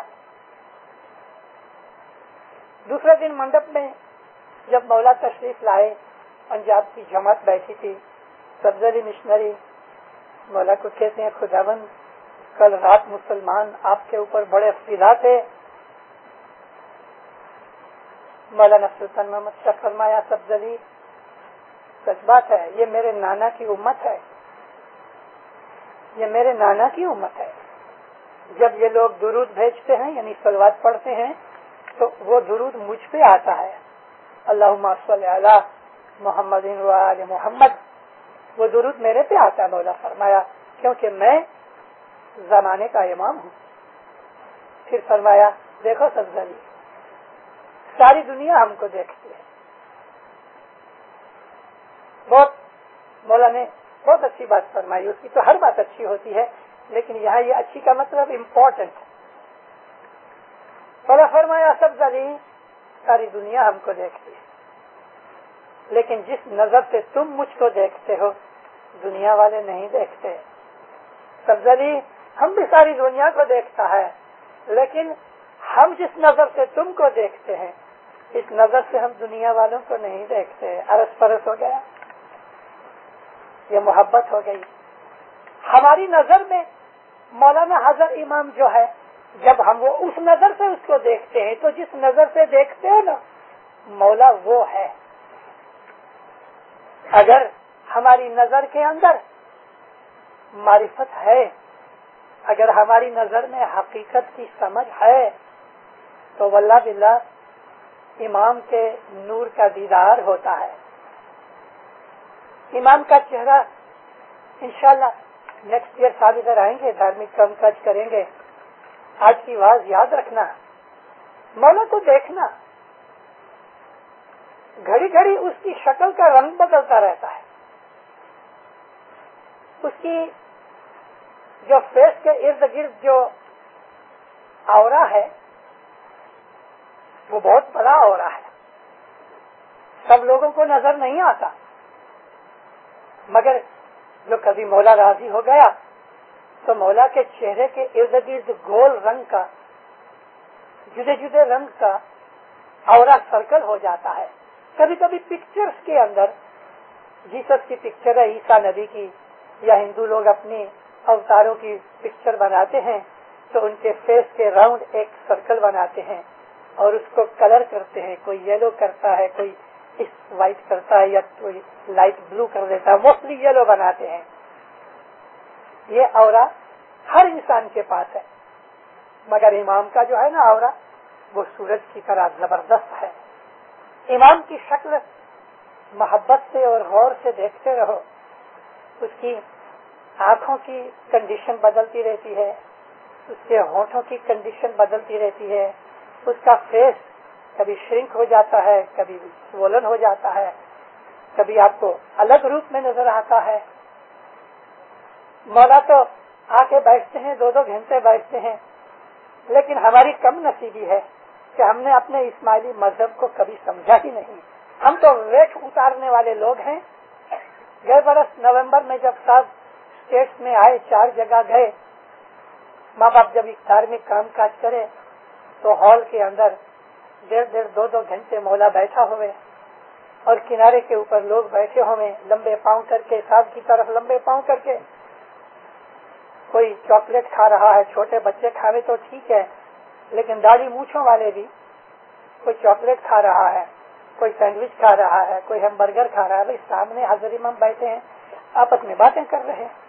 دوسرے دن منڈپ میں جب مولا تشریف لائے, پنجاب کی جماعت بیٹھی تھی. سبز علی مشنری مولا کو کہتے ہیں, خداوند کل رات مسلمان آپ کے اوپر بڑے فدا تھے. مولانا سلطان محمد شاہ فرمایا, سبز علی سچ بات ہے, یہ میرے نانا کی امت ہے, یہ میرے نانا کی امت ہے. جب یہ لوگ درود بھیجتے ہیں یعنی صلوات پڑھتے ہیں تو وہ درود مجھ پہ آتا ہے, اللہم صلی علی محمد و آل محمد, وہ درود میرے پہ آتا ہے. مولا فرمایا کیونکہ میں زمانے کا امام ہوں. پھر فرمایا دیکھو سبز علی, ساری دنیا ہم کو دیکھتی ہے. بہت مولا نے بہت اچھی بات فرمائی. اس کی تو ہر بات اچھی ہوتی ہے, لیکن یہاں یہ اچھی کا مطلب امپورٹنٹ. مولا فرمایا سبز علی ساری دنیا ہم کو دیکھتی ہے, لیکن جس نظر سے تم مجھ کو دیکھتے ہو دنیا والے نہیں دیکھتے. سبز علی ہم بھی ساری دنیا کو دیکھتا ہے, لیکن ہم جس نظر سے تم کو دیکھتے ہیں اس نظر سے ہم دنیا والوں کو نہیں دیکھتے. ارس پرس ہو گیا, یہ محبت ہو گئی. ہماری نظر میں مولانا حضرت امام جو ہے, جب ہم وہ اس نظر سے اس کو دیکھتے ہیں تو جس نظر سے دیکھتے ہیں نا مولا وہ ہے. اگر ہماری نظر کے اندر معرفت ہے, اگر ہماری نظر میں حقیقت کی سمجھ ہے تو واللہ باللہ امام کے نور کا دیدار ہوتا ہے. امام کا چہرہ انشاءاللہ نیکسٹ ایئر صاحب ادھر آئیں گے, دھارمک کام کاج کریں گے. آج کی آواز یاد رکھنا, मौला को देखना, घड़ी घड़ी उसकी शक्ल का रंग बदलता रहता है। उसकी जो फेस के इर्द गिर्द जो औरा है वो बहुत बड़ा औरा है, सब लोगों को नजर नहीं आता, मगर जो कभी मौला राजी हो गया तो मौला के चेहरे के इर्द गिर्द गोल रंग का, जुदे जुदे रंग का औरा सर्कल हो जाता है। कभी कभी पिक्चर्स के अंदर जीसस की पिक्चर है, ईसा नबी की, या हिंदू लोग अपनी अवतारों की पिक्चर बनाते हैं तो उनके फेस के राउंड एक सर्कल बनाते हैं और उसको कलर करते हैं, कोई येलो करता है, कोई इस व्हाइट करता है, या कोई लाइट ब्लू कर देता है, मोस्टली येलो बनाते हैं। ये औरा हर इंसान के पास है, मगर इमाम का जो है ना औरा वो सूरज की तरह जबरदस्त है। इमाम की शक्ल मोहब्बत से और गौर से देखते रहो, उसकी आंखों की कंडीशन बदलती रहती है, उसके होठों की कंडीशन बदलती रहती है, उसका फेस कभी श्रिंक हो जाता है, कभी स्वोलन हो जाता है, कभी आपको अलग रूप में नजर आता है। मौला तो आके बैठते हैं, 2-2 घंटे बैठते हैं, लेकिन हमारी कम नसीबी है कि हमने अपने इस्माइली मजहब को कभी समझा ही नहीं। हम तो वेट उतारने वाले लोग हैं। गए बरस नवंबर में जब सब स्टेट्स में आए, 4 जगह गए, माँ बाप जब इफ्तार में काम काज करे तो हॉल के अंदर 1.5 2-2 घंटे मौला बैठा हुए और किनारे के ऊपर लोग बैठे हुए लंबे पांव करके, साथ की तरफ लंबे पांव करके। कोई चॉकलेट खा रहा है, छोटे बच्चे खावे तो ठीक है, लेकिन दाढ़ी मूछों वाले भी, कोई चॉकलेट खा रहा है, कोई सैंडविच खा रहा है, कोई हैमबर्गर खा रहा है। भाई सामने हाजिर इमाम बैठे हैं, आपस में बातें कर रहे हैं।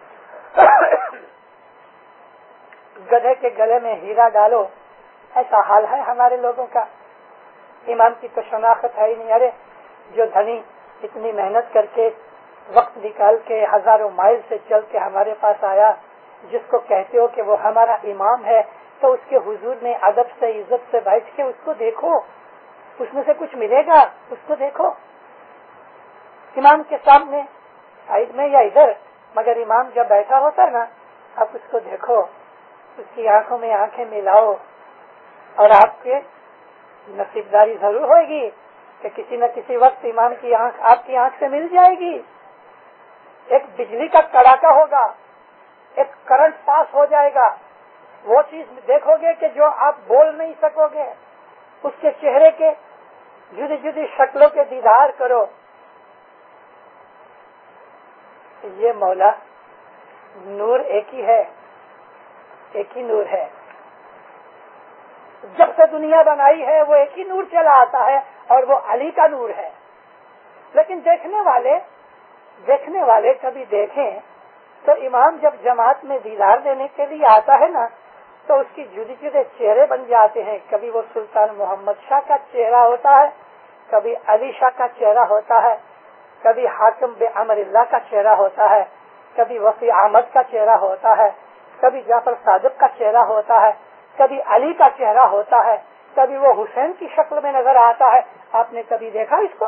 गधे के गले में हीरा डालो, ऐसा हाल है हमारे लोगों का। इमाम की तो शनाख्त है ही नहीं। अरे जो धनी इतनी मेहनत करके वक्त निकाल के हजारों माइल से चल के हमारे पास आया, जिसको कहते हो कि वो हमारा इमाम है, तो उसके हुजूर में अदब से इज्जत से बैठ के उसको देखो, उसमें से कुछ मिलेगा, उसको देखो। इमाम के सामने साइड में या इधर, मगर इमाम जब बैठा होता है ना, आप उसको देखो, उसकी आंखों में आंखें मिलाओ और आपके नसीबदारी जरूर होगी कि किसी न किसी वक्त इमाम की आंख आपकी आंख से मिल जाएगी। एक बिजली का कड़ाका होगा, एक करंट पास हो जाएगा, वो चीज देखोगे कि जो आप बोल नहीं सकोगे। उसके चेहरे के जुदी जुदी शक्लों के दीदार करो। ये मौला नूर एक ही है, एक ही नूर है। जब से दुनिया बनाई है वो एक ही नूर चला आता है और वो अली का नूर है। लेकिन देखने वाले कभी देखें तो इमाम जब जमात में दीदार देने के लिए आता है ना, तो उसकी जुदी जुदे चेहरे बन जाते हैं। कभी वो सुल्तान मोहम्मद शाह का चेहरा होता है, कभी अली शाह का चेहरा होता है, कभी हाकिम बे अमरिल्लाह का चेहरा होता है, कभी वसी अहमद का चेहरा होता है, कभी जाफर सादिक का चेहरा होता है, कभी अली का चेहरा होता है, कभी वो हुसैन की शक्ल में नजर आता है। आपने कभी देखा इसको?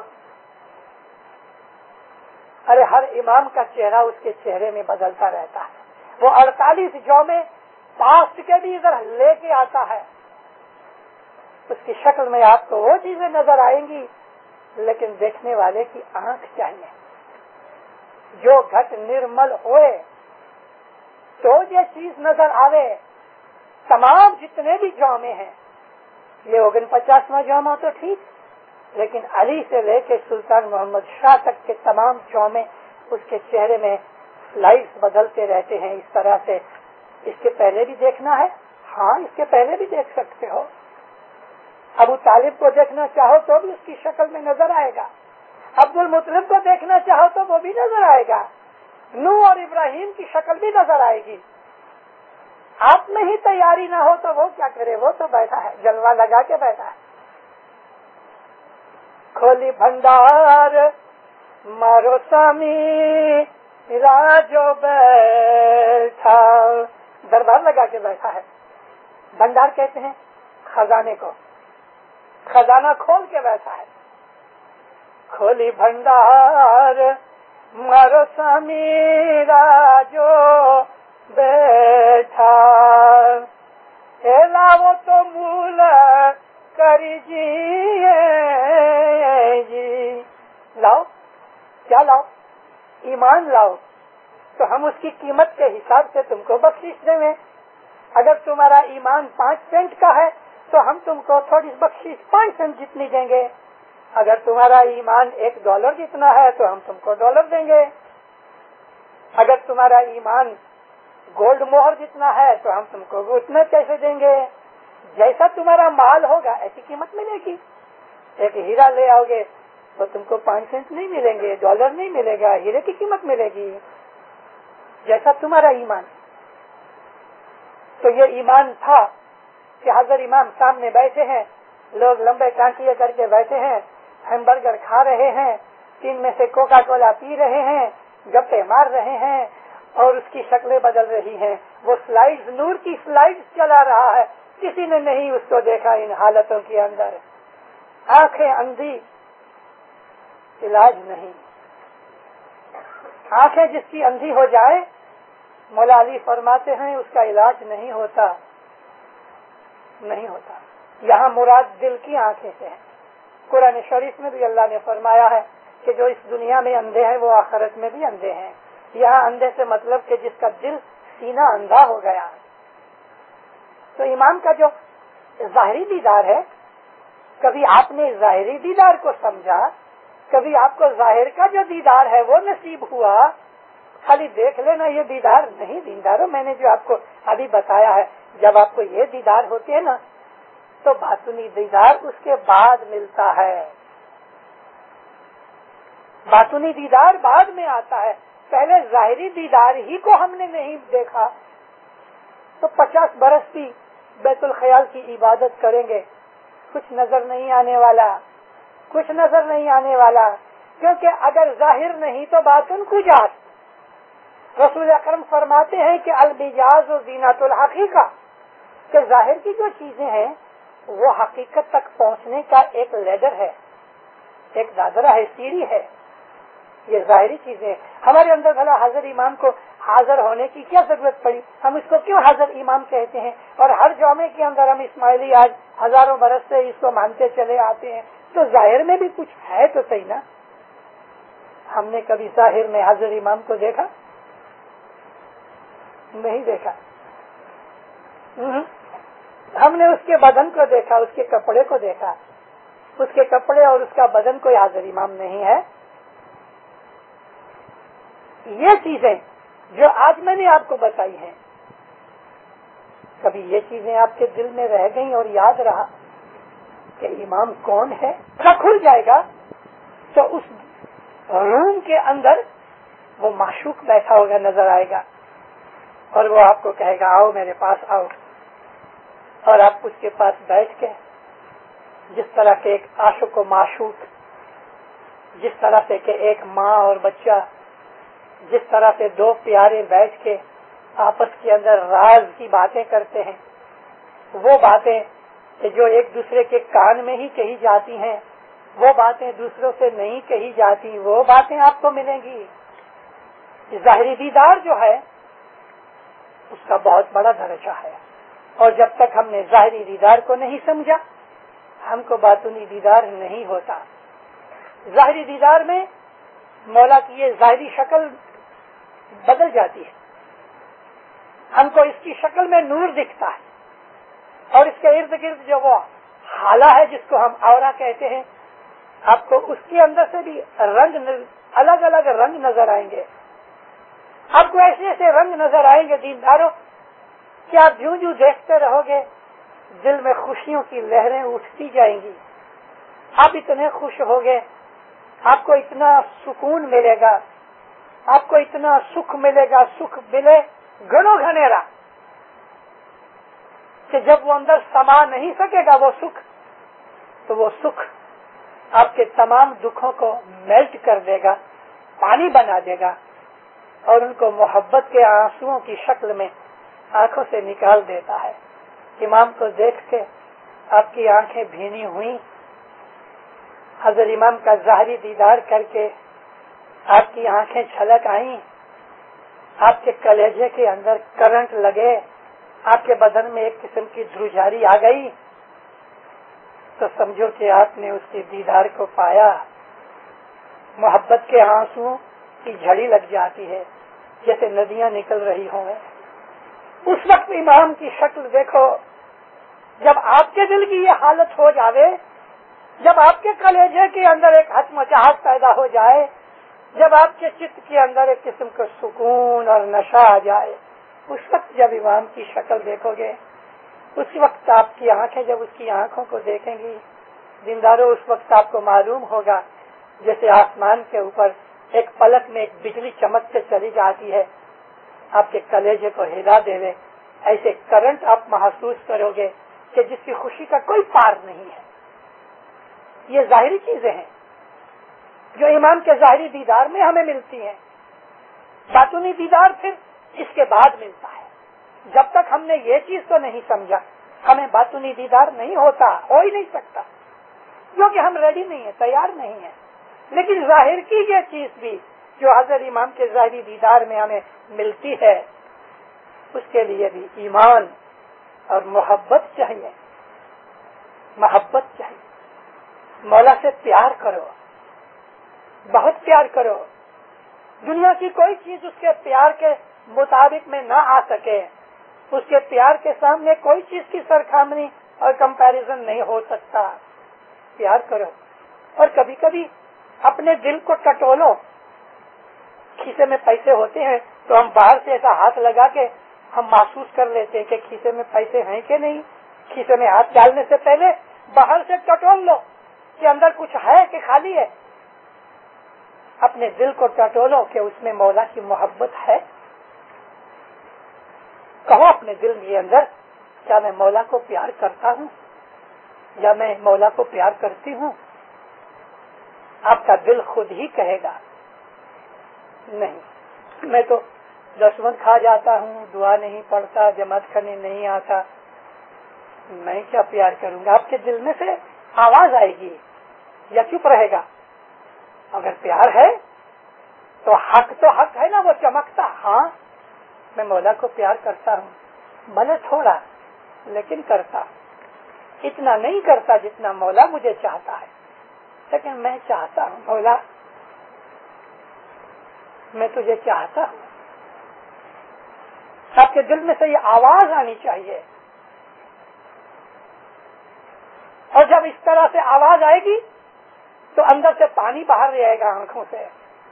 अरे हर इमाम का चेहरा उसके चेहरे में बदलता रहता है। वो 48 जौमे पास्ट के भी इधर लेके आता है। उसकी शक्ल में आपको वो चीजें नजर आएंगी, लेकिन देखने वाले की आंख चाहिए। जो घट निर्मल होए तो ये चीज नजर आवे। तमाम जितने भी जौमे हैं, ये 49वां जौमा तो ठीक, लेकिन अली से लेके सुल्तान मोहम्मद शाह तक के तमाम जौमे उसके चेहरे में स्लाइड्स बदलते रहते हैं। इस तरह से इसके पहले भी देखना है, हाँ इसके पहले भी देख सकते हो। अबू तालिब को देखना चाहो तो भी उसकी शक्ल में नजर आएगा। अब्दुल मुत्तलिब को देखना चाहो तो वो भी नजर आएगा। नूह और इब्राहिम की शक्ल भी नजर आएगी। आप में ही तैयारी ना हो तो वो क्या करे? वो तो बैठा है, जलवा लगा के बैठा है। खोली भंडार मारो स्वामी राजो बैठा, दरबार लगा के बैठा है। भंडार कहते हैं खजाने को, खजाना खोल के बैठा है। खोली भंडार मारो समीरा जो बैठा, लाओ तो मूल करिजिए जी। लाओ, क्या लाओ? ईमान लाओ, तो हम उसकी कीमत के हिसाब से तुमको बख्शिश देंगे। अगर तुम्हारा ईमान 5 सेंट का है तो हम तुमको थोड़ी बख्शिश 5 सेंट जितनी देंगे। अगर तुम्हारा ईमान $1 जितना है तो हम तुमको $1 देंगे। अगर तुम्हारा ईमान गोल्ड मोहर जितना है तो हम तुमको उतने पैसे देंगे। जैसा तुम्हारा माल होगा ऐसी कीमत मिलेगी। एक हीरा ले आओगे तो तुमको 5 सेंट नहीं मिलेंगे, $1 नहीं मिलेगा, हीरे की कीमत मिलेगी जैसा तुम्हारा ईमान। तो ये ईमान था कि हज़रत इमाम सामने बैठे हैं, लोग लंबे टांटिए करके बैठे हैं, हैमबर्गर खा रहे हैं, 3 में से कोका कोला पी रहे हैं, गप्पे मार रहे हैं और उसकी शक्लें बदल रही हैं। वो स्लाइड्स, नूर की स्लाइड्स चला रहा है, किसी ने नहीं उसको देखा। इन हालतों के अंदर आंखें अंधी, इलाज नहीं। आंखें जिसकी अंधी हो जाए, मौला अली फरमाते हैं उसका इलाज नहीं होता, नहीं होता। यहाँ मुराद दिल की आंखें से है। कुरान शरीफ में भी अल्लाह ने फरमाया है कि जो इस दुनिया में अंधे हैं वो आखिरत में भी अंधे हैं। यहाँ अंधे से मतलब कि जिसका दिल, सीना अंधा हो गया। तो इमाम का जो ज़ाहिरी दीदार है, कभी आपने ज़ाहिरी दीदार को समझा, कभी आपको ज़ाहिर का जो दीदार है वो नसीब हुआ। खाली देख लेना ये दीदार नहीं। दीदारों मैंने जो आपको अभी बताया है, जब आपको ये दीदार होते हैं ना तो बातुनी दीदार उसके बाद मिलता है। बातुनी दीदार बाद में आता है। पहले ज़ाहिरी दीदार ही को हमने नहीं देखा तो 50 बरस भी बैतुल ख्याल की इबादत करेंगे, कुछ नजर नहीं आने वाला, कुछ नजर नहीं आने वाला। क्योंकि अगर जाहिर नहीं तो बातुन कुजात। रसूल अकरम फरमाते हैं कि अल मिजाज और ज़ीनतुल हकीका, कि जाहिर की जो चीजें हैं वो हकीकत तक पहुंचने का एक लेडर है, एक दादरा है, सीढ़ी है। ये जाहिरी चीजें हमारे अंदर भला हाजिर इमाम को हाजिर होने की क्या जरूरत पड़ी? हम इसको क्यों हाजिर इमाम कहते हैं? और हर जौमे के अंदर हम इस्माइली आज हजारों बरस से इसको मानते चले आते हैं। तो जाहिर में भी कुछ है तो सही ना। हमने कभी जाहिर में हाजिर इमाम को देखा? नहीं देखा। हमने उसके बदन को देखा, उसके कपड़े को देखा। उसके कपड़े और उसका बदन कोई हाजिर इमाम नहीं है। ये चीजें जो आज मैंने आपको बताई हैं, कभी ये चीजें आपके दिल में रह गई और याद रहा कि इमाम कौन है? जब खुल जाएगा तो उस रूम के अंदर वो माशूक बैठा होगा नजर आएगा और वो आपको कहेगा आओ मेरे पास आओ। और आप उसके पास बैठ के जिस तरह के एक आशिक व माशूक, जिस तरह से कि एक माँ और बच्चा, जिस तरह से दो प्यारे बैठ के आपस के अंदर राज की बातें करते हैं, वो बातें जो एक दूसरे के कान में ही कही जाती हैं, वो बातें दूसरों से नहीं कही जाती, वो बातें आपको मिलेंगी। ज़ाहिरी दीदार जो है उसका बहुत बड़ा दर्जा है। और जब तक हमने ज़ाहिरी दीदार को नहीं समझा, हमको बातुनी दीदार नहीं होता। ज़ाहिरी दीदार में मौला की ये ज़ाहिरी शक्ल बदल जाती है। हमको इसकी शक्ल में नूर दिखता है और इसके इर्द गिर्द जो वो हाला है जिसको हम औरा कहते हैं, आपको उसके अंदर से भी रंग, अलग अलग रंग नजर आएंगे। आपको ऐसे ऐसे रंग नजर आएंगे दीनदारों कि आप ज्यों ज्यों देखते रहोगे दिल में खुशियों की लहरें उठती जाएंगी। आप इतने खुश होगे, आपको इतना सुकून मिलेगा, आपको इतना सुख मिलेगा, सुख मिले घनो घनेरा कि जब वो अंदर समा नहीं सकेगा वो सुख, तो वो सुख आपके तमाम दुखों को मेल्ट कर देगा, पानी बना देगा और उनको मोहब्बत के आंसुओं की शक्ल में आंखों से निकाल देता है। इमाम को देख के आपकी आंखें भीनी हुई حضرت امام کا ظاہری دیدار کر کے آپ کی آنکھیں چھلک آئیں، آپ کے کلیجے کے اندر کرنٹ لگے، آپ کے بدن میں ایک قسم کی دھروجھاری آ گئی، تو سمجھو کہ آپ نے اس کے دیدار کو پایا۔ محبت کے آنسو کی جھڑی لگ جاتی ہے جیسے ندیاں نکل رہی ہوں۔ اس وقت امام کی شکل دیکھو، جب آپ کے دل کی یہ حالت ہو جاوے، جب آپ کے کلیجے کے اندر ایک ہچمچاہٹ پیدا ہو جائے، جب آپ کے چت کے اندر ایک قسم کا سکون اور نشہ آ جائے، اس وقت جب امام کی شکل دیکھو گے، اس وقت آپ کی آنکھیں جب اس کی آنکھوں کو دیکھیں گی، دینداروں، اس وقت آپ کو معلوم ہوگا جیسے آسمان کے اوپر ایک پلک میں ایک بجلی چمک کے چلی جاتی ہے، آپ کے کلیجے کو ہلا دے، ایسے کرنٹ آپ محسوس کرو گے کہ جس کی خوشی کا کوئی پار نہیں ہے۔ یہ ظاہری چیزیں ہیں جو امام کے ظاہری دیدار میں ہمیں ملتی ہیں، باطنی دیدار پھر اس کے بعد ملتا ہے۔ جب تک ہم نے یہ چیز کو نہیں سمجھا، ہمیں باطنی دیدار نہیں ہوتا، ہو ہی نہیں سکتا، کیونکہ ہم ریڈی نہیں ہیں، تیار نہیں ہیں۔ لیکن ظاہر کی یہ چیز بھی جو حضرت امام کے ظاہری دیدار میں ہمیں ملتی ہے، اس کے لیے بھی ایمان اور محبت چاہیے، محبت چاہیے۔ مولا سے پیار کرو، بہت پیار کرو، دنیا کی کوئی چیز اس کے پیار کے مطابق میں نہ آ سکے، اس کے پیار کے سامنے کوئی چیز کی سرخامنی اور کمپیریزن نہیں ہو سکتا۔ پیار کرو، اور کبھی کبھی اپنے دل کو ٹٹولو۔ کھیسے میں پیسے ہوتے ہیں تو ہم باہر سے ایسا ہاتھ لگا کے ہم محسوس کر لیتے ہیں کہ کھیسے میں پیسے ہیں کہ نہیں۔ کھیسے میں ہاتھ ڈالنے سے پہلے باہر سے ٹٹول لو کہ اندر کچھ ہے کہ خالی ہے۔ اپنے دل کو ٹٹولو کہ اس میں مولا کی محبت ہے۔ کہو اپنے دل کے اندر، کیا میں مولا کو پیار کرتا ہوں یا میں مولا کو پیار کرتی ہوں؟ آپ کا دل خود ہی کہے گا نہیں، میں تو دشمن کھا جاتا ہوں، دعا نہیں پڑھتا، جماعت کرنے نہیں آتا، میں کیا پیار کروں گا؟ آپ کے دل میں سے آواز آئے گی یا چپ رہے گا؟ اگر پیار ہے تو حق ہے نا، وہ چمکتا، ہاں میں مولا کو پیار کرتا ہوں، بھلے تھوڑا لیکن کرتا، اتنا نہیں کرتا جتنا مولا مجھے چاہتا ہے، لیکن میں چاہتا ہوں مولا، میں تجھے چاہتا ہوں۔ آپ کے دل میں سے یہ آواز آنی چاہیے، اور جب اس طرح سے آواز آئے گی تو اندر سے پانی باہر رہے گا آنکھوں سے۔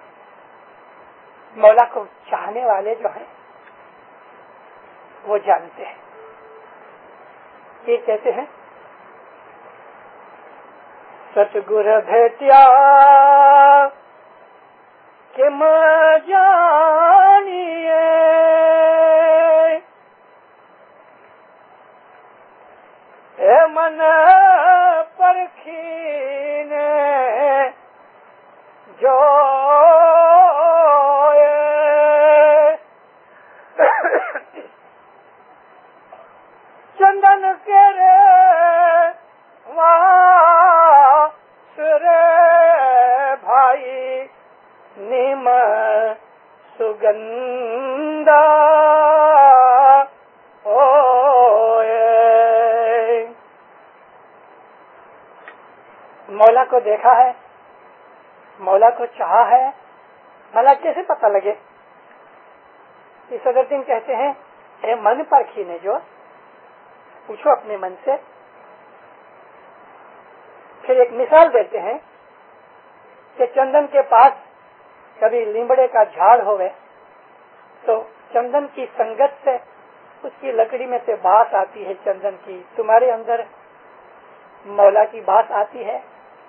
مولا کو چاہنے والے جو ہیں وہ جانتے ہیں۔ یہ کہتے ہیں ستگر بھیٹیا کہ میں جانیے، اے من پرکھین جو چندن کے رے سرے بھائی نیم سگندہ مولا کو دیکھا ہے، مولا کو چاہا ہے، بھلا کیسے پتہ لگے؟ صدر دن کہتے ہیں اے من پر کھینے جو، پوچھو اپنے من سے۔ پھر ایک مثال دیتے ہیں کہ چندن کے پاس کبھی لیمبڑے کا جھاڑ ہوئے تو چندن کی سنگت سے اس کی لکڑی میں سے بانس آتی ہے چندن کی۔ تمہارے اندر مولا کی بانس آتی ہے؟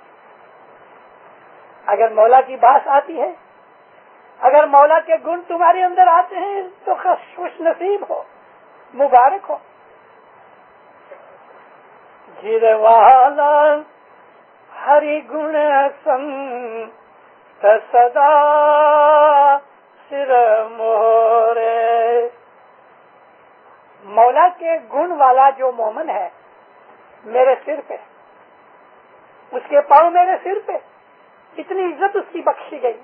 اگر مولا کی بانس آتی ہے، اگر مولا کے گن تمہارے اندر آتے ہیں تو خوش نصیب ہو، مبارک ہو۔ جیر والا ہری گن سنت سدا سر مورے، مولا کے گن والا جو مومن ہے میرے سر پہ، اس کے پاؤں میرے سر پہ، اتنی عزت اس کی بخشی گئی۔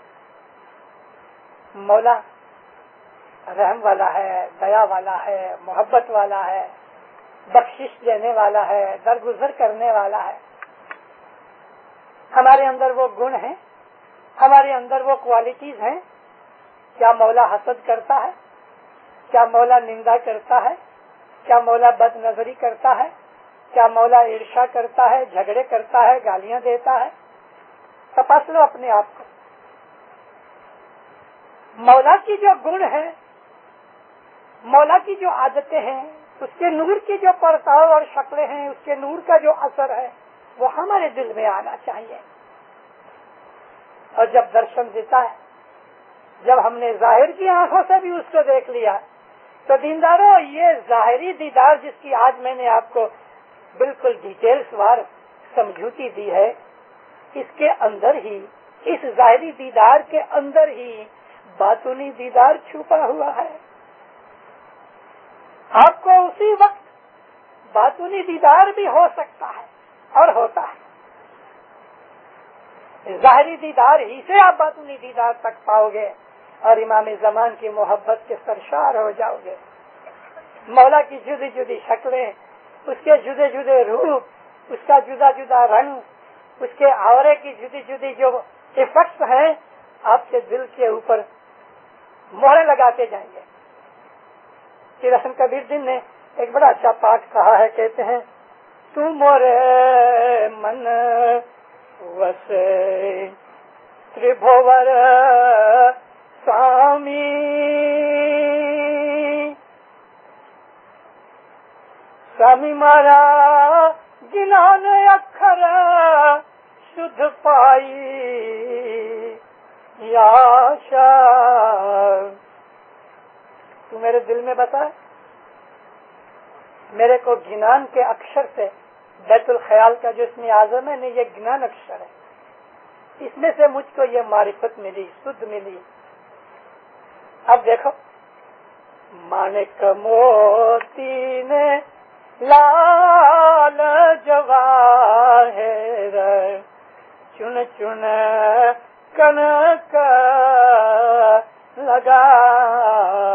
مولا رحم والا ہے، دیا والا ہے، محبت والا ہے، بخشش دینے والا ہے، درگزر کرنے والا ہے۔ ہمارے اندر وہ گن ہیں، ہمارے اندر وہ کوالٹیز ہیں۔ کیا مولا حسد کرتا ہے؟ کیا مولا نندا کرتا ہے؟ کیا مولا بد نظری کرتا ہے؟ کیا مولا عرشا کرتا ہے، جھگڑے کرتا ہے، گالیاں دیتا ہے؟ تپاس لو اپنے آپ کو۔ مولا کی جو گن ہے، مولا کی جو عادتیں ہیں، اس کے نور کی جو پرتاؤ اور شکلیں ہیں، اس کے نور کا جو اثر ہے، وہ ہمارے دل میں آنا چاہیے۔ اور جب درشن دیتا ہے، جب ہم نے ظاہر کی آنکھوں سے بھی اس کو دیکھ لیا، تو دینداروں یہ ظاہری دیدار جس کی آج میں نے آپ کو بالکل ڈیٹیلز وار سمجھوتی دی ہے، اس کے اندر ہی، اس ظاہری دیدار کے اندر ہی باطنی دیدار چھپا ہوا ہے۔ آپ کو اسی وقت باطنی دیدار بھی ہو سکتا ہے اور ہوتا ہے۔ ظاہری دیدار ہی سے آپ باطنی دیدار تک پاؤ گے اور امام زمان کی محبت کے سرشار ہو جاؤ گے۔ مولا کی جدی جدی شکلیں، اس کے جدے جدے روپ، اس کا جدا جدا رنگ، اس کے آورے کی جدی جدی جو ایفیکٹس ہیں، آپ کے دل کے اوپر مہریں لگاتے جائیں گے۔ پیر حسن کبیر دین نے ایک بڑا اچھا پاٹ کہا ہے، کہتے ہیں تو مورے من وسے تربھور سامی سامی مارا جنان اکھر شدھ پائی یا شاہ۔ تو میرے دل میں بتا، میرے کو گنان کے اکشر سے، بیت الخیال کا جو اسم اعظم ہے، یہ گنان اکشر ہے، اس میں سے مجھ کو یہ معرفت ملی، سدھ ملی۔ اب دیکھو، مانک موتی نے لال جواہر چن چن کنک لگائی۔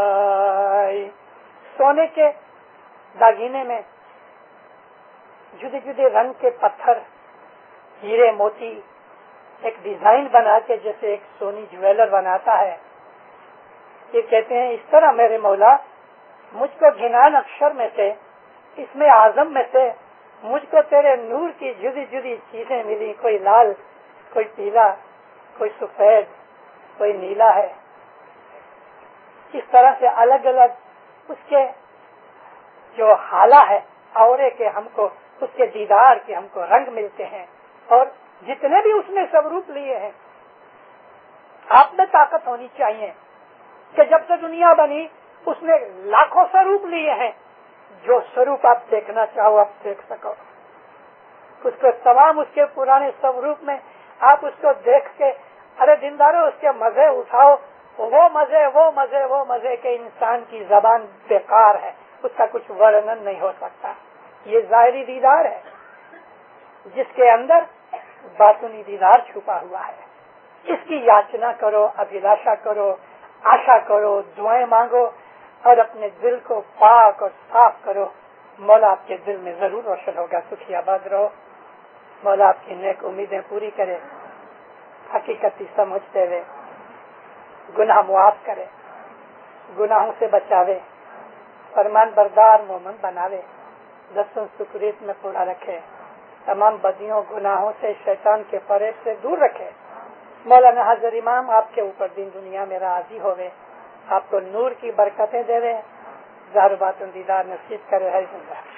سونے کے داگینے میں جدے جدے رنگ کے پتھر، ہیرے موتی ایک ڈیزائن بنا کے جیسے ایک سونی جویلر بناتا ہے، یہ کہتے ہیں اس طرح میرے مولا مجھ کو گنان اکشر میں سے، اس میں اعظم میں سے مجھ کو تیرے نور کی جدی جدی چیزیں ملی، کوئی لال، کوئی پیلا، کوئی سفید، کوئی نیلا ہے۔ اس طرح سے الگ الگ اس کے جو حالہ ہے اورے کے، ہم کو اس کے دیدار کے ہم کو رنگ ملتے ہیں، اور جتنے بھی اس نے سوروپ لیے ہیں، آپ میں طاقت ہونی چاہیے کہ جب سے دنیا بنی اس نے لاکھوں سوروپ لیے ہیں، جو سوروپ آپ دیکھنا چاہو آپ دیکھ سکو۔ اس کو تمام اس کے پرانے سوروپ میں آپ اس کو دیکھ کے، ارے دینداروں اس کے مزے اٹھاؤ، وہ مزے کہ انسان کی زبان بیکار ہے، اس کا کچھ ورنن نہیں ہو سکتا۔ یہ ظاہری دیدار ہے جس کے اندر باطنی دیدار چھپا ہوا ہے۔ اس کی یاچنا کرو، ابھلاشا کرو، آشا کرو، دعائیں مانگو اور اپنے دل کو پاک اور صاف کرو، مولا آپ کے دل میں ضرور روشن ہوگا۔ سکھی آباد رہو، مولا آپ کی نیک امیدیں پوری کرے، حقیقتی سمجھتے ہوئے گناہ معاف کرے، گناہوں سے بچاوے، فرمان بردار مومن بناوے، دسن سکریت میں پورا رکھے، تمام بدیوں گناہوں سے، شیطان کے فریب سے دور رکھے۔ مولانا حضر امام آپ کے اوپر دین دنیا میں راضی ہوئے، آپ کو نور کی برکتیں دے، ظاہر باطن دیدار نصیب کرے ہے زندہ۔